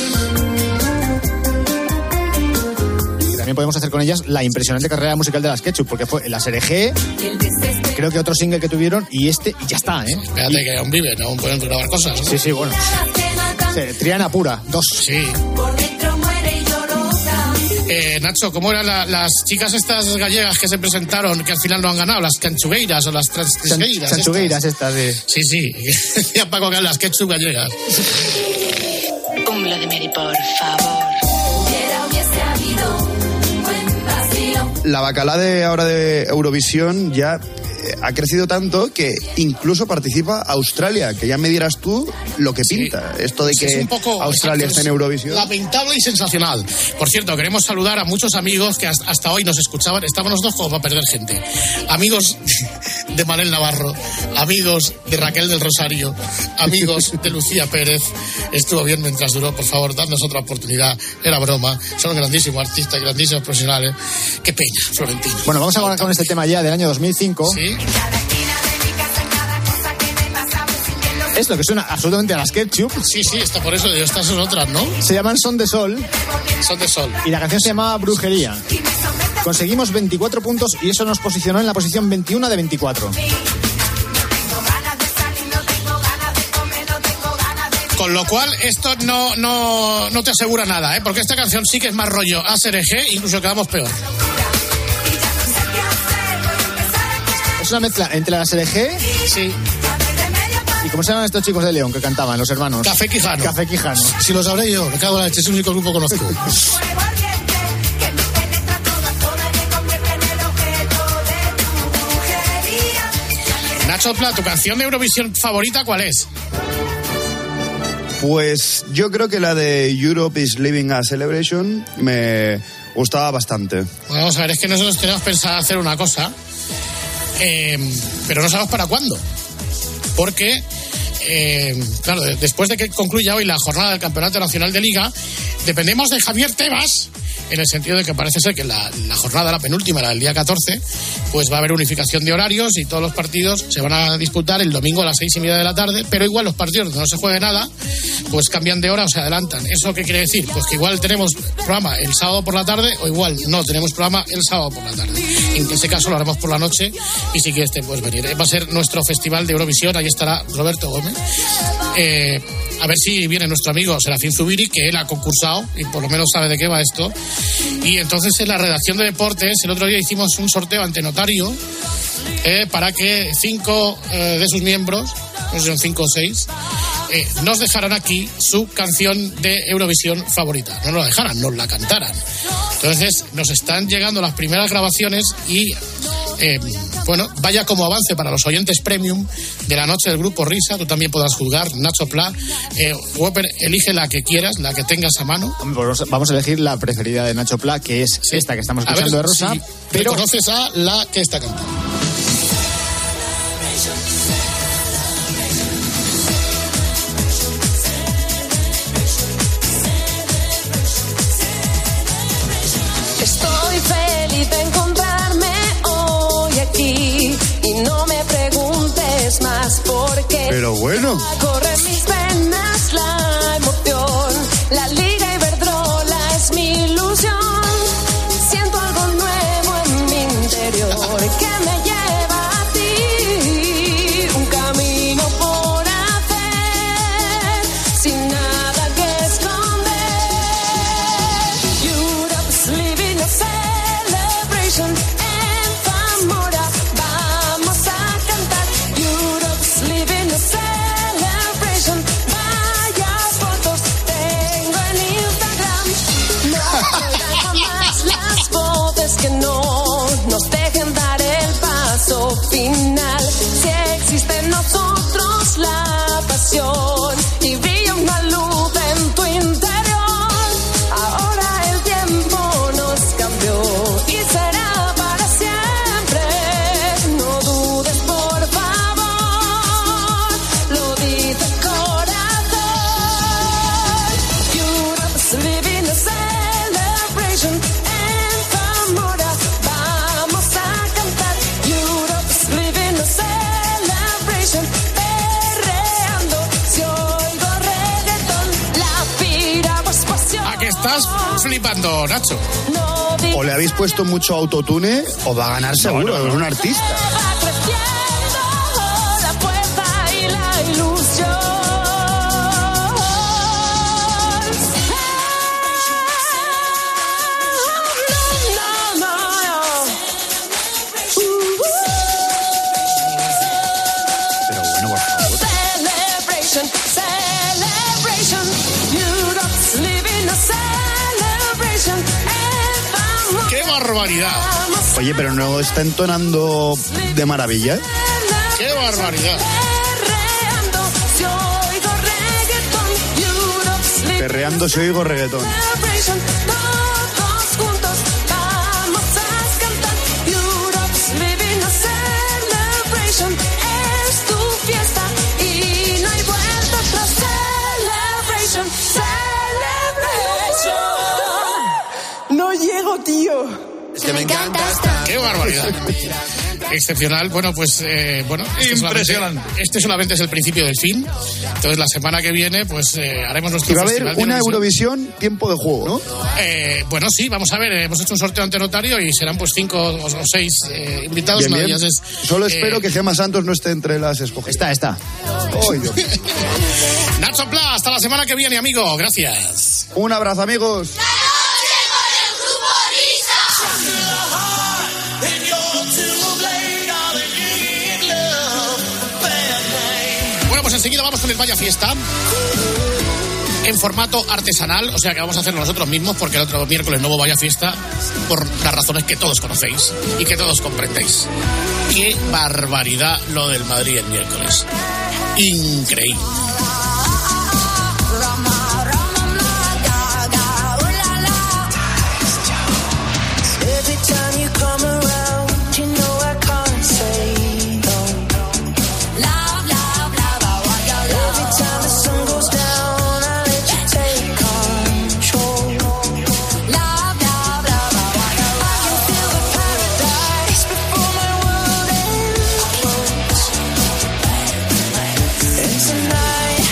También podemos hacer con ellas la impresionante carrera musical de las Ketchup, porque fue la SRG, creo que otro single que tuvieron, y y ya está, ¿eh? Espérate que aún viven, aún pueden grabar cosas, ¿no? Sí, sí, bueno. Triana pura, 2. Sí. Nacho, ¿cómo eran las chicas estas gallegas que se presentaron, que al final no han ganado? Las canchugueiras o las transgueiras. Canchugueiras estas, sí. Sí, decía Paco que las Ketchup gallegas. Un Bloody Mary, por favor. La bacalá de ahora de Eurovisión ya ha crecido tanto que incluso participa Australia, que ya me dirás tú lo que pinta. Sí, esto de que un poco, Australia está en Eurovisión. Lamentable y sensacional. Por cierto, queremos saludar a muchos amigos que hasta hoy nos escuchaban. Estamos nosotros como para perder gente. Amigos de Manel Navarro, amigos de Raquel del Rosario, amigos de Lucía Pérez. Estuvo bien mientras duró. Por favor, dadnos otra oportunidad. Era broma. Son grandísimos artistas, grandísimos profesionales. Qué pena, Florentino. Bueno, vamos ahora con este tema ya del año 2005. Sí. Es lo que suena absolutamente a las Ketchup. Sí, está por eso. Estas son otras, ¿no? Se llaman Son de Sol. Son de Sol. Y la canción se llamaba Brujería. Conseguimos 24 puntos y eso nos posicionó en la posición 21 de 24. Con lo cual, esto no te asegura nada, ¿eh? Porque esta canción sí que es más rollo ASRG, incluso quedamos peor. Es una mezcla entre la SRG. Sí. ¿Y cómo se llaman estos chicos de León que cantaban, los hermanos? Café Quijano. Café Quijano. Si lo sabré yo, me cago en la leche, es el único grupo que conozco. Nacho Pla, ¿tu canción de Eurovisión favorita cuál es? Pues yo creo que la de Europe is Living a Celebration me gustaba bastante. Bueno, vamos a ver, es que nosotros tenemos pensado hacer una cosa, pero no sabemos para cuándo. Porque, claro, después de que concluya hoy la jornada del Campeonato Nacional de Liga, dependemos de Javier Tebas, en el sentido de que parece ser que la jornada, la penúltima, la del día 14, pues va a haber unificación de horarios y todos los partidos se van a disputar el domingo a las 6:30 de la tarde, pero igual los partidos donde no se juegue nada, pues cambian de hora o se adelantan. ¿Eso qué quiere decir? Pues que igual tenemos programa el sábado por la tarde o igual no tenemos programa el sábado por la tarde. En ese caso lo haremos por la noche y si quieres te puedes venir. Va a ser nuestro festival de Eurovisión, ahí estará Roberto Gómez. A ver si viene nuestro amigo Serafín Zubiri, que él ha concursado y por lo menos sabe de qué va esto. Y entonces en la redacción de deportes, el otro día hicimos un sorteo ante notario para que 5 de sus miembros, no sé, son 5 o 6, nos dejaran aquí su canción de Eurovisión favorita. No nos la dejaran, nos la cantaran. Entonces nos están llegando las primeras grabaciones y bueno, vaya como avance para los oyentes premium de la noche del Grupo Risa. Tú también podrás juzgar, Nacho Pla. Whopper, elige la que quieras, la que tengas a mano. Vamos a elegir la preferida de Nacho Pla, que es esta que estamos escuchando de Rosa. Si pero conoces a la que está cantando. Estoy feliz de encontrarme hoy aquí y no me preguntes más por qué. Pero bueno. Corre mis venas la emoción. La Liga Iberdrola es mi ilusión. Siento algo nuevo en mi interior que me lleva a ti. Un camino por hacer sin nada que esconder. Europe's living a celebration. En Zamora vamos a cantar. Europe's living a celebration. Vayas fotos tengo en Instagram. No oigan jamás las voces que no nos dejen dar el paso final. Si existe en nosotros la pasión y brilla una luz en tu interior. Ahora el tiempo nos cambió y será para siempre. No dudes, por favor, lo dice el corazón. Europe's living a celebration. En Zamora vamos a cantar. Europe's living a celebration. Perreando si oigo reggaetón. La piragua es pasión. ¿A qué estás flipando, Nacho? O le habéis puesto mucho autotune o va a ganar seguro, es un artista. Va creciendo la fuerza y la ilusión. No. Pero bueno, por favor. Celebration. Europe's living a celebration. ¡Qué barbaridad! Oye, pero no está entonando de maravilla. ¡Qué barbaridad! Perreando si oigo reggaetón. Todos juntos vamos a cantar. Europe's living a celebration. Es tu fiesta y no hay vuelta atrás. Celebration. No llego, tío. Es que me encanta estar. ¡Qué barbaridad! Excepcional. Bueno, pues impresionante. Este solamente es el principio del fin. Entonces la semana que viene pues haremos nuestro Y va a haber festival de una Eurovisión tiempo de juego, ¿no? Bueno, sí, vamos a ver. Hemos hecho un sorteo ante notario y serán pues 5 o 6 invitados. Bien, Una de bien. ellas Solo espero que Gemma Santos no esté entre las escogidas. Está. Ay, Dios mío. Nacho Pla, hasta la semana que viene, amigo. Gracias. Un abrazo, amigos. Bueno, pues enseguida vamos con el Vaya Fiesta en formato artesanal, o sea que vamos a hacerlo nosotros mismos porque el otro miércoles no hubo Vaya Fiesta por las razones que todos conocéis y que todos comprendéis. Qué barbaridad lo del Madrid el miércoles. Increíble. Tonight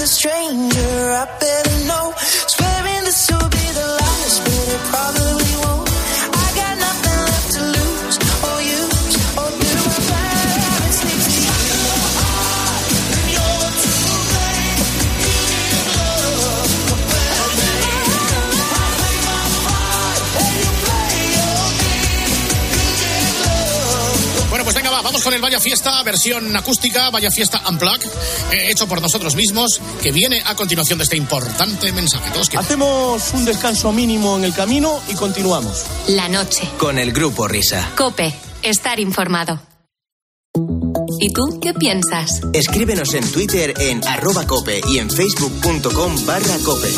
a stranger, I better know. Swearing this will be the last, but it probably won't. I got nothing left to lose or use or do. It sneaks in your heart, and you're too late. You need love, I play my part, and you play your game. You need love. Bueno, pues venga, vamos con el Vaya Fiesta, versión acústica, Vaya Fiesta Unplugged, hecho por nosotros mismos, que viene a continuación de este importante mensaje. Hacemos un descanso mínimo en el camino y continuamos. La noche. Con el Grupo Risa. COPE. Estar informado. ¿Y tú qué piensas? Escríbenos en Twitter en @cope y en facebook.com/cope.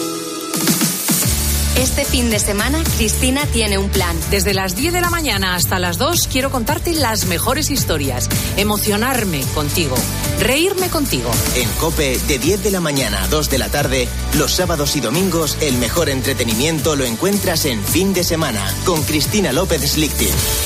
Este fin de semana, Cristina tiene un plan. Desde las 10 de la mañana hasta las 2 quiero contarte las mejores historias, emocionarme contigo, reírme contigo. En COPE, de 10 de la mañana a 2 de la tarde, los sábados y domingos, el mejor entretenimiento lo encuentras en Fin de Semana, con Cristina López Slichting.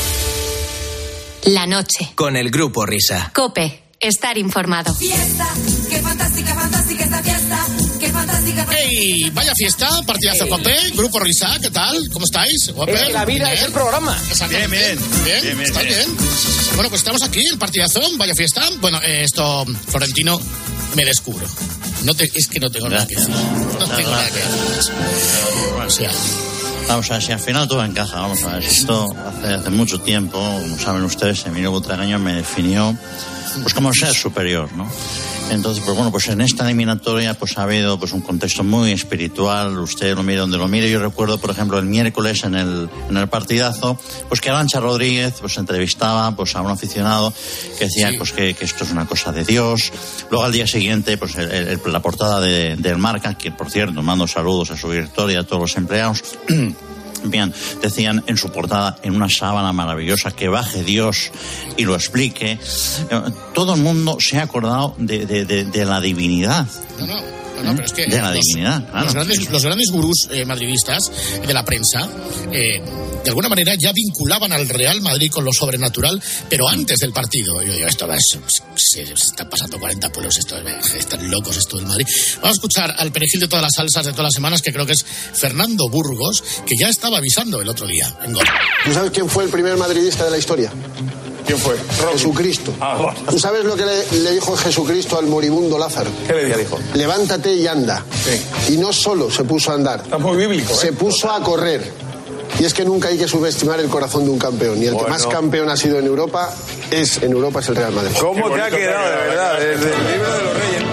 La noche. Con el Grupo Risa. COPE. Estar informado. Fiesta, qué fantástica, fantástica esta fiesta. Qué fantástica. ¡Hey! Vaya fiesta, partidazo COPE, Grupo Risa, ¿qué tal? ¿Cómo estáis? La vida es el programa. Bien, ¿estáis bien? Bueno, pues estamos aquí, el partidazo, Vaya Fiesta. Bueno, esto, Florentino, me descubro. Es que no tengo nada que decir. No tengo nada que decir. O sea... Vamos a ver, si al final todo encaja, vamos a ver. Esto hace mucho tiempo, como saben ustedes, Emilio Butragueño me definió pues como ser superior, ¿no? Entonces, pues bueno, pues en esta eliminatoria pues ha habido pues un contexto muy espiritual, usted lo mire donde lo mire. Yo recuerdo, por ejemplo, el miércoles en el partidazo, pues que Arantxa Rodríguez pues entrevistaba pues a un aficionado que decía pues que esto es una cosa de Dios. Luego al día siguiente, pues la portada del Marca, que por cierto, mando saludos a su director y a todos los empleados. Bien, decían en su portada, en una sábana maravillosa, que baje Dios y lo explique. Todo el mundo se ha acordado de la divinidad. No, pero es que de la divinidad, claro. Los grandes gurús madridistas de la prensa, de alguna manera ya vinculaban al Real Madrid con lo sobrenatural, pero antes del partido. Yo digo, esto se está pasando 40 pueblos, están locos esto del Madrid. Vamos a escuchar al perejil de todas las salsas de todas las semanas, que creo que es Fernando Burgos, que ya estaba avisando el otro día en Gol. ¿Tú sabes quién fue el primer madridista de la historia? ¿Quién fue? Jesucristo. Bueno. ¿Tú sabes lo que le dijo Jesucristo al moribundo Lázaro? ¿Qué le dijo? Levántate y anda. Sí. Y no solo se puso a andar. Está muy bíblico, ¿eh? Se puso a correr. Y es que nunca hay que subestimar el corazón de un campeón. Y el que más campeón ha sido en Europa es el Real Madrid. ¿Cómo te ha quedado, de verdad? Desde el libro de los Reyes.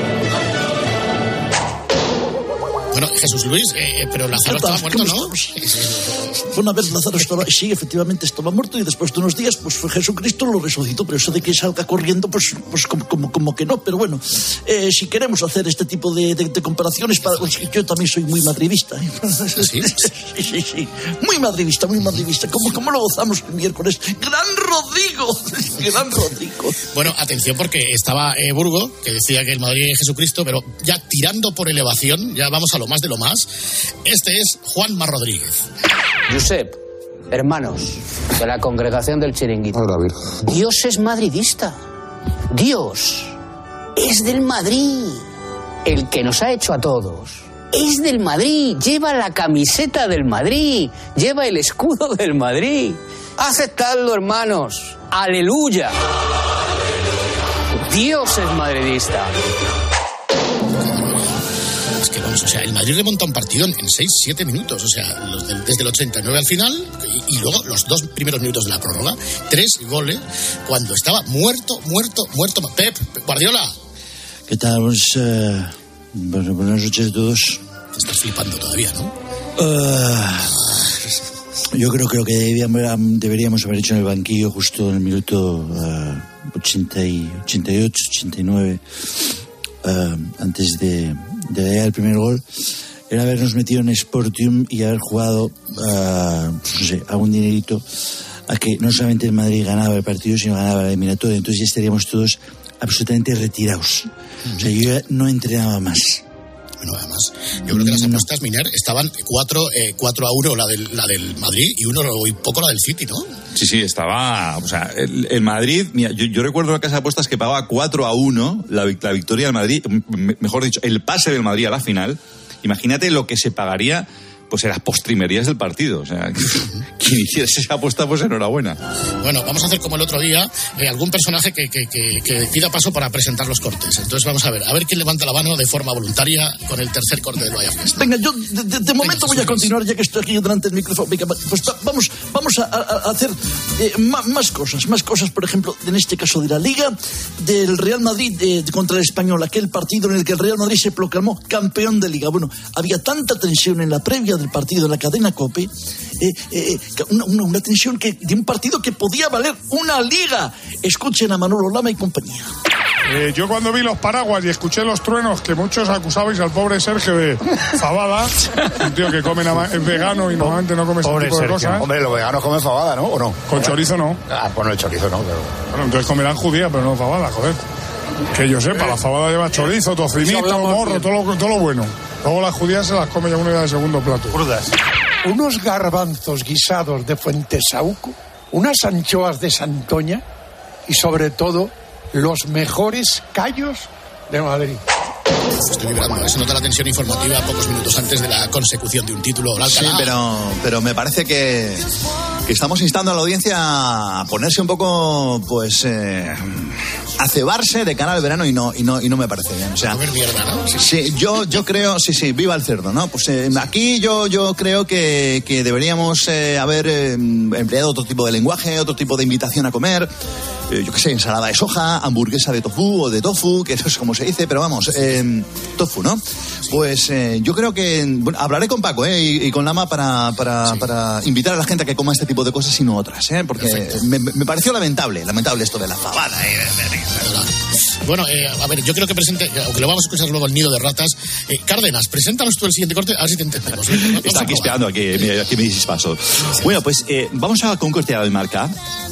Bueno, Jesús Luis, pero Lázaro estaba muerto, ¿no? Bueno, a ver, Lázaro sí, efectivamente estaba muerto, y después de unos días, pues fue Jesucristo, lo resucitó, pero eso de que salga corriendo, pues como que no. Pero bueno, si queremos hacer este tipo de comparaciones, pues yo también soy muy madridista. ¿Sí? Sí. Muy madridista. ¿Cómo lo gozamos el miércoles? ¡Gran Rodrigo! Bueno, atención, porque estaba Burgo, que decía que el Madrid es Jesucristo, pero ya tirando por elevación, ya vamos a lo más de lo más. Este es Juanma Rodríguez. Josep, hermanos de la congregación del Chiringuito. Dios es madridista. Dios es del Madrid. El que nos ha hecho a todos es del Madrid. Lleva la camiseta del Madrid. Lleva el escudo del Madrid. Aceptadlo, hermanos. Aleluya. Dios es madridista. Es que vamos, o sea, el Madrid remonta un partido en 6-7 minutos, o sea, desde el 89 al final, y luego los 2 primeros minutos de la prórroga, 3 goles, cuando estaba muerto. Pep Guardiola. ¿Qué tal? Buenas noches a todos. Te estás flipando todavía, ¿no? Yo creo que lo que deberíamos haber hecho en el banquillo justo en el minuto 88, 89, antes de llegar el primer gol, era habernos metido en Sportium y haber jugado algún dinerito a que no solamente el Madrid ganaba el partido, sino ganaba la eliminatoria. Entonces ya estaríamos todos absolutamente retirados. O sea, yo ya no entrenaba más. Bueno, además, yo creo que las apuestas, Miner, estaban 4-1 la del Madrid y 1 y poco la del City, ¿no? Sí, estaba... O sea, el Madrid... Mira, yo recuerdo la casa de apuestas que pagaba 4-1 la victoria del Madrid, mejor dicho, el pase del Madrid a la final. Imagínate lo que se pagaría pues en las postrimerías del partido. O sea, quien hiciera esa apuesta, pues enhorabuena. Bueno, vamos a hacer como el otro día, algún personaje que pida paso para presentar los cortes. Entonces vamos a ver quién levanta la mano de forma voluntaria con el tercer corte del Vaya Fiesta. Venga, yo de momento voy a continuar, ya que estoy aquí delante del micrófono. Venga, pues vamos a hacer más cosas, por ejemplo, en este caso de la Liga, del Real Madrid contra el Español, aquel partido en el que el Real Madrid se proclamó campeón de Liga. Bueno, había tanta tensión en la previa del partido de la cadena COPE, una tensión de un partido que podía valer una liga. Escuchen a Manolo Lama y compañía. Yo cuando vi los paraguas y escuché los truenos que muchos acusabais al pobre Sergio de fabada, un tío que come es vegano y normalmente no come ese tipo de cosas. Hombre, los veganos comen fabada, ¿no? ¿O no? Con chorizo no. Bueno, el chorizo no, pero... Bueno, entonces comerán judía, pero no fabada, joder. Que yo sepa, la fabada lleva chorizo, tocinito, morro, todo lo bueno. Luego las judías se las come ya una de segundo plato. Crudas. Unos garbanzos guisados de Fuentesauco, unas anchoas de Santoña y sobre todo los mejores callos de Madrid. Estoy vibrando, se nota la tensión informativa pocos minutos antes de la consecución de un título. Sí, pero me parece que estamos instando a la audiencia a ponerse un poco, pues, a cebarse de cara al verano y no me parece bien. O sea, comer mierda, ¿no? Sí, yo creo, viva el cerdo, ¿no? Pues aquí yo creo que deberíamos haber empleado otro tipo de lenguaje, otro tipo de invitación a comer. Yo qué sé, ensalada de soja, hamburguesa de tofu o de tofu, que eso es como se dice, pero vamos, tofu, ¿no? Pues yo creo que hablaré con Paco y con Lama para invitar a la gente a que coma este tipo de cosas y no otras, porque me pareció lamentable esto de la fabada. Bueno, a ver, yo creo que presente, aunque lo vamos a escuchar luego el nido de ratas. Cárdenas, preséntanos tú el siguiente corte, a ver si te entendemos. Está aquí esperando, aquí me dices paso. Bueno, pues vamos con un corte de marca.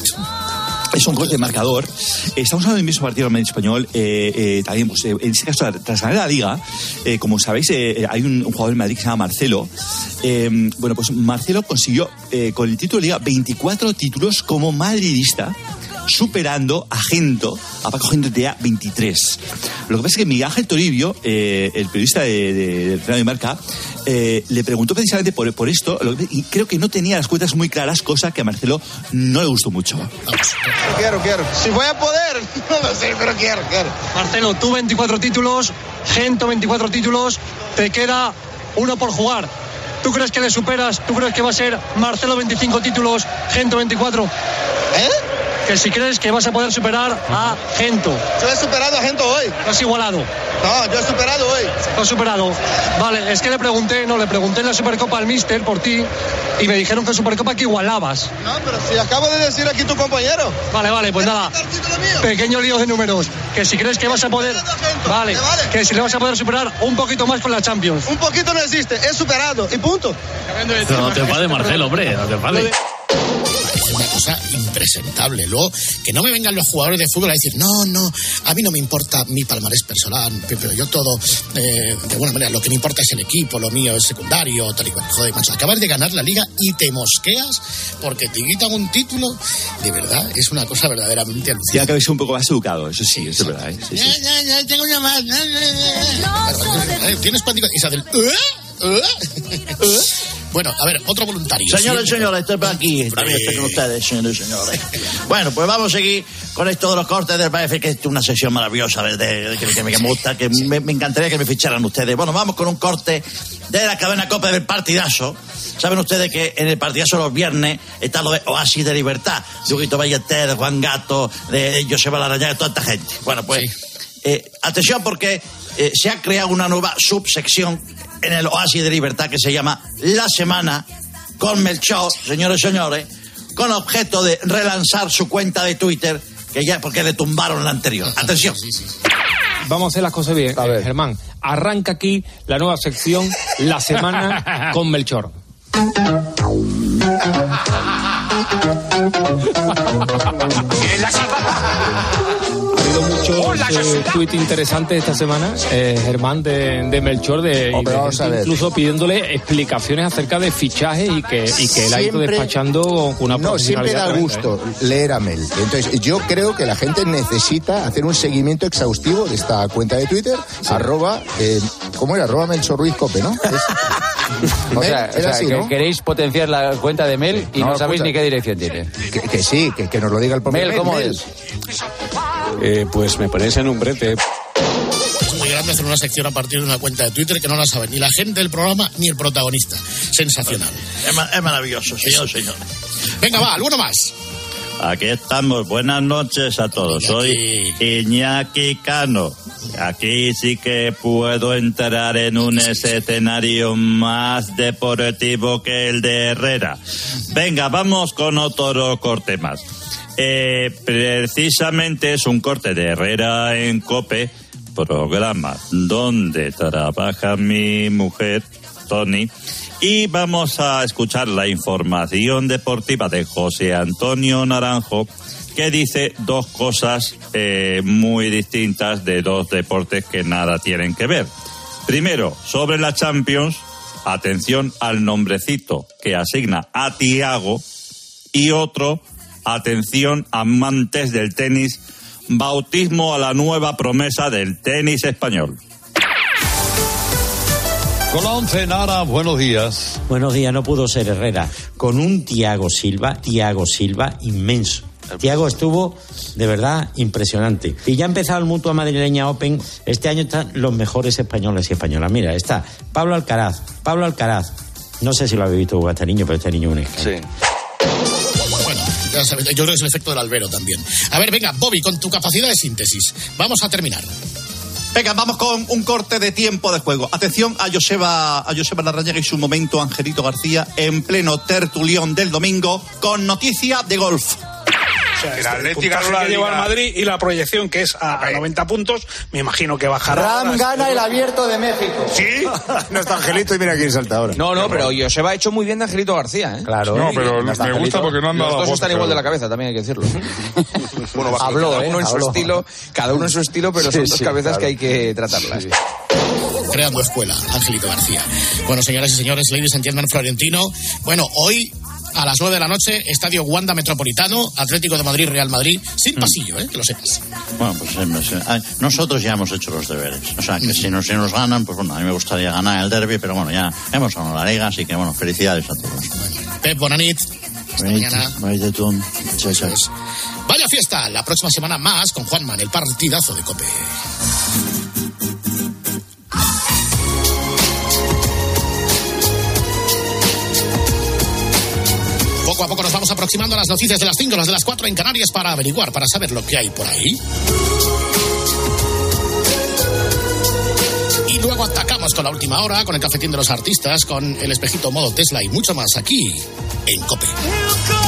Es un corte marcador. Estamos hablando del mismo partido del Madrid español. También, pues, en este caso, tras ganar la Liga, como sabéis, hay un jugador en Madrid que se llama Marcelo. Bueno, pues Marcelo consiguió con el título de Liga 24 títulos como madridista, superando a Paco Gento de 23. Lo que pasa es que Miguel Ángel Toribio, el periodista de Radio Marca, le preguntó precisamente por esto, y creo que no tenía las cuentas muy claras, cosa que a Marcelo no le gustó mucho. Quiero. Si voy a poder, no lo sé, pero quiero. Marcelo, tú 24 títulos, Gento 24 títulos, te queda uno por jugar. ¿Tú crees que le superas? ¿Tú crees que va a ser Marcelo 25 títulos, Gento 24? Que si crees que vas a poder superar a Gento. Yo he superado a Gento hoy. ¿Lo has igualado? No, yo he superado hoy. Lo has superado. Vale, es que le pregunté en la Supercopa al míster por ti y me dijeron que en Supercopa que igualabas. No, pero si acabo de decir aquí tu compañero. Vale, pues nada. Pequeño lío de números. Que si crees que vas a poder... Vale, que si le vas a poder superar un poquito más con la Champions. Un poquito no existe, he superado y punto. No te enfades, Marcelo, hombre, no te enfades. Es una cosa impresentable. Luego, que no me vengan los jugadores de fútbol a decir, no, a mí no me importa mi palmarés personal, pero yo todo, de alguna manera, lo que me importa es el equipo, lo mío es secundario, tal y cual. Joder, macho, acabas de ganar la Liga y te mosqueas porque te quitan un título. De verdad, es una cosa verdaderamente alucinante. Ya que habéis un poco más educado, eso sí, es verdad. Sí. Ya, tengo una más. Tienes práctica y se hace el... Bueno, a ver, otro voluntario. Señores, estoy por aquí. También estoy con ustedes, señores. Bueno, pues vamos a seguir con esto de los cortes del BF, que es una sesión maravillosa que me gusta, que me encantaría que me ficharan ustedes. Bueno, vamos con un corte de la cadena COPE del partidazo. Saben ustedes que en el partidazo los viernes está lo de Oasis de Libertad, de Huguito Ballester, de Juan Gato, de Joseba Larrañaga, de toda esta gente. Bueno, pues, atención porque se ha creado una nueva subsección en el Oasis de Libertad que se llama La Semana con Melchor, señores, con objeto de relanzar su cuenta de Twitter, que ya porque le tumbaron la anterior. Atención. Vamos a hacer las cosas bien, Germán. Arranca aquí la nueva sección La Semana con Melchor. leído mucho tuit interesante esta semana, Germán, de Melchor, incluso pidiéndole explicaciones acerca de fichajes y que él ha ido despachando con una profesionalidad. Siempre da gusto leer a Mel. Entonces, yo creo que la gente necesita hacer un seguimiento exhaustivo de esta cuenta de Twitter, ¿cómo era? Melchor Ruiz Cope, ¿no? O sea, así, que ¿no? Queréis potenciar la cuenta de Mel y no sabéis ni qué dirección tiene. Que sí, que nos lo diga el propio Mel. ¿Cómo es? Pues me ponéis en un brete. Es muy grande hacer una sección a partir de una cuenta de Twitter que no la sabe ni la gente del programa ni el protagonista. Sensacional. Es maravilloso, señor. Venga, va, alguno más. Aquí estamos, buenas noches a todos. Soy Iñaki Cano. Aquí sí que puedo entrar en un escenario más deportivo que el de Herrera. Venga, vamos con otro corte más. Precisamente es un corte de Herrera en COPE, programa donde trabaja mi mujer, Tony. Y vamos a escuchar la información deportiva de José Antonio Naranjo, que dice dos cosas muy distintas de dos deportes que nada tienen que ver. Primero, sobre la Champions, atención al nombrecito que asigna a Thiago. Y otro, atención amantes del tenis, bautismo a la nueva promesa del tenis español. Con la 11, Nara, buenos días. Buenos días, no pudo ser Herrera. Con un Thiago Silva inmenso. Thiago estuvo de verdad impresionante. Y ya ha empezado el Mutua Madrileña Open. Este año están los mejores españoles y españolas. Mira, está Pablo Alcaraz. No sé si lo habéis visto este niño, pero este niño es un escándalo. Sí. Bueno, ya sabes, yo creo que es el efecto del albero también. A ver, venga, Bobby, con tu capacidad de síntesis. Vamos a terminar. Venga, vamos con un corte de tiempo de juego. Atención a Joseba Larrañaga y su momento Angelito García en pleno tertulión del domingo con noticia de golf. O sea, el Atlético que lleva al Madrid y la proyección que es a 90 puntos, me imagino que bajará. Ram gana el Abierto de México. ¿Sí? No está Angelito y mira quién salta ahora. No, pero Joseba ha hecho muy bien de Angelito García, ¿eh? Claro. No, pero me gusta porque no han dado la voz. Los dos están igual de la cabeza, también hay que decirlo. Bueno, cada uno en su estilo, pero son dos cabezas que hay que tratarlas. Sí. Creando escuela, Angelito García. Bueno, señoras y señores, ladies and gentlemen, Florentino. Bueno, hoy a las 9 de la noche, Estadio Wanda Metropolitano, Atlético de Madrid, Real Madrid, sin pasillo, que lo sepas. Bueno, pues nosotros ya hemos hecho los deberes. O sea, que si nos ganan, pues bueno, a mí me gustaría ganar el derbi, pero bueno, ya hemos ganado la liga, así que bueno, felicidades a todos. Pep, bonanit. Hasta mañana. Chao. Vaya fiesta, la próxima semana más con Juanman, el partidazo de COPE. Poco a poco nos vamos aproximando a las noticias de las 5, las de las 4 en Canarias para averiguar, para saber lo que hay por ahí. Y luego atacamos con la última hora, con el cafetín de los artistas, con el espejito modo Tesla y mucho más aquí en COPE.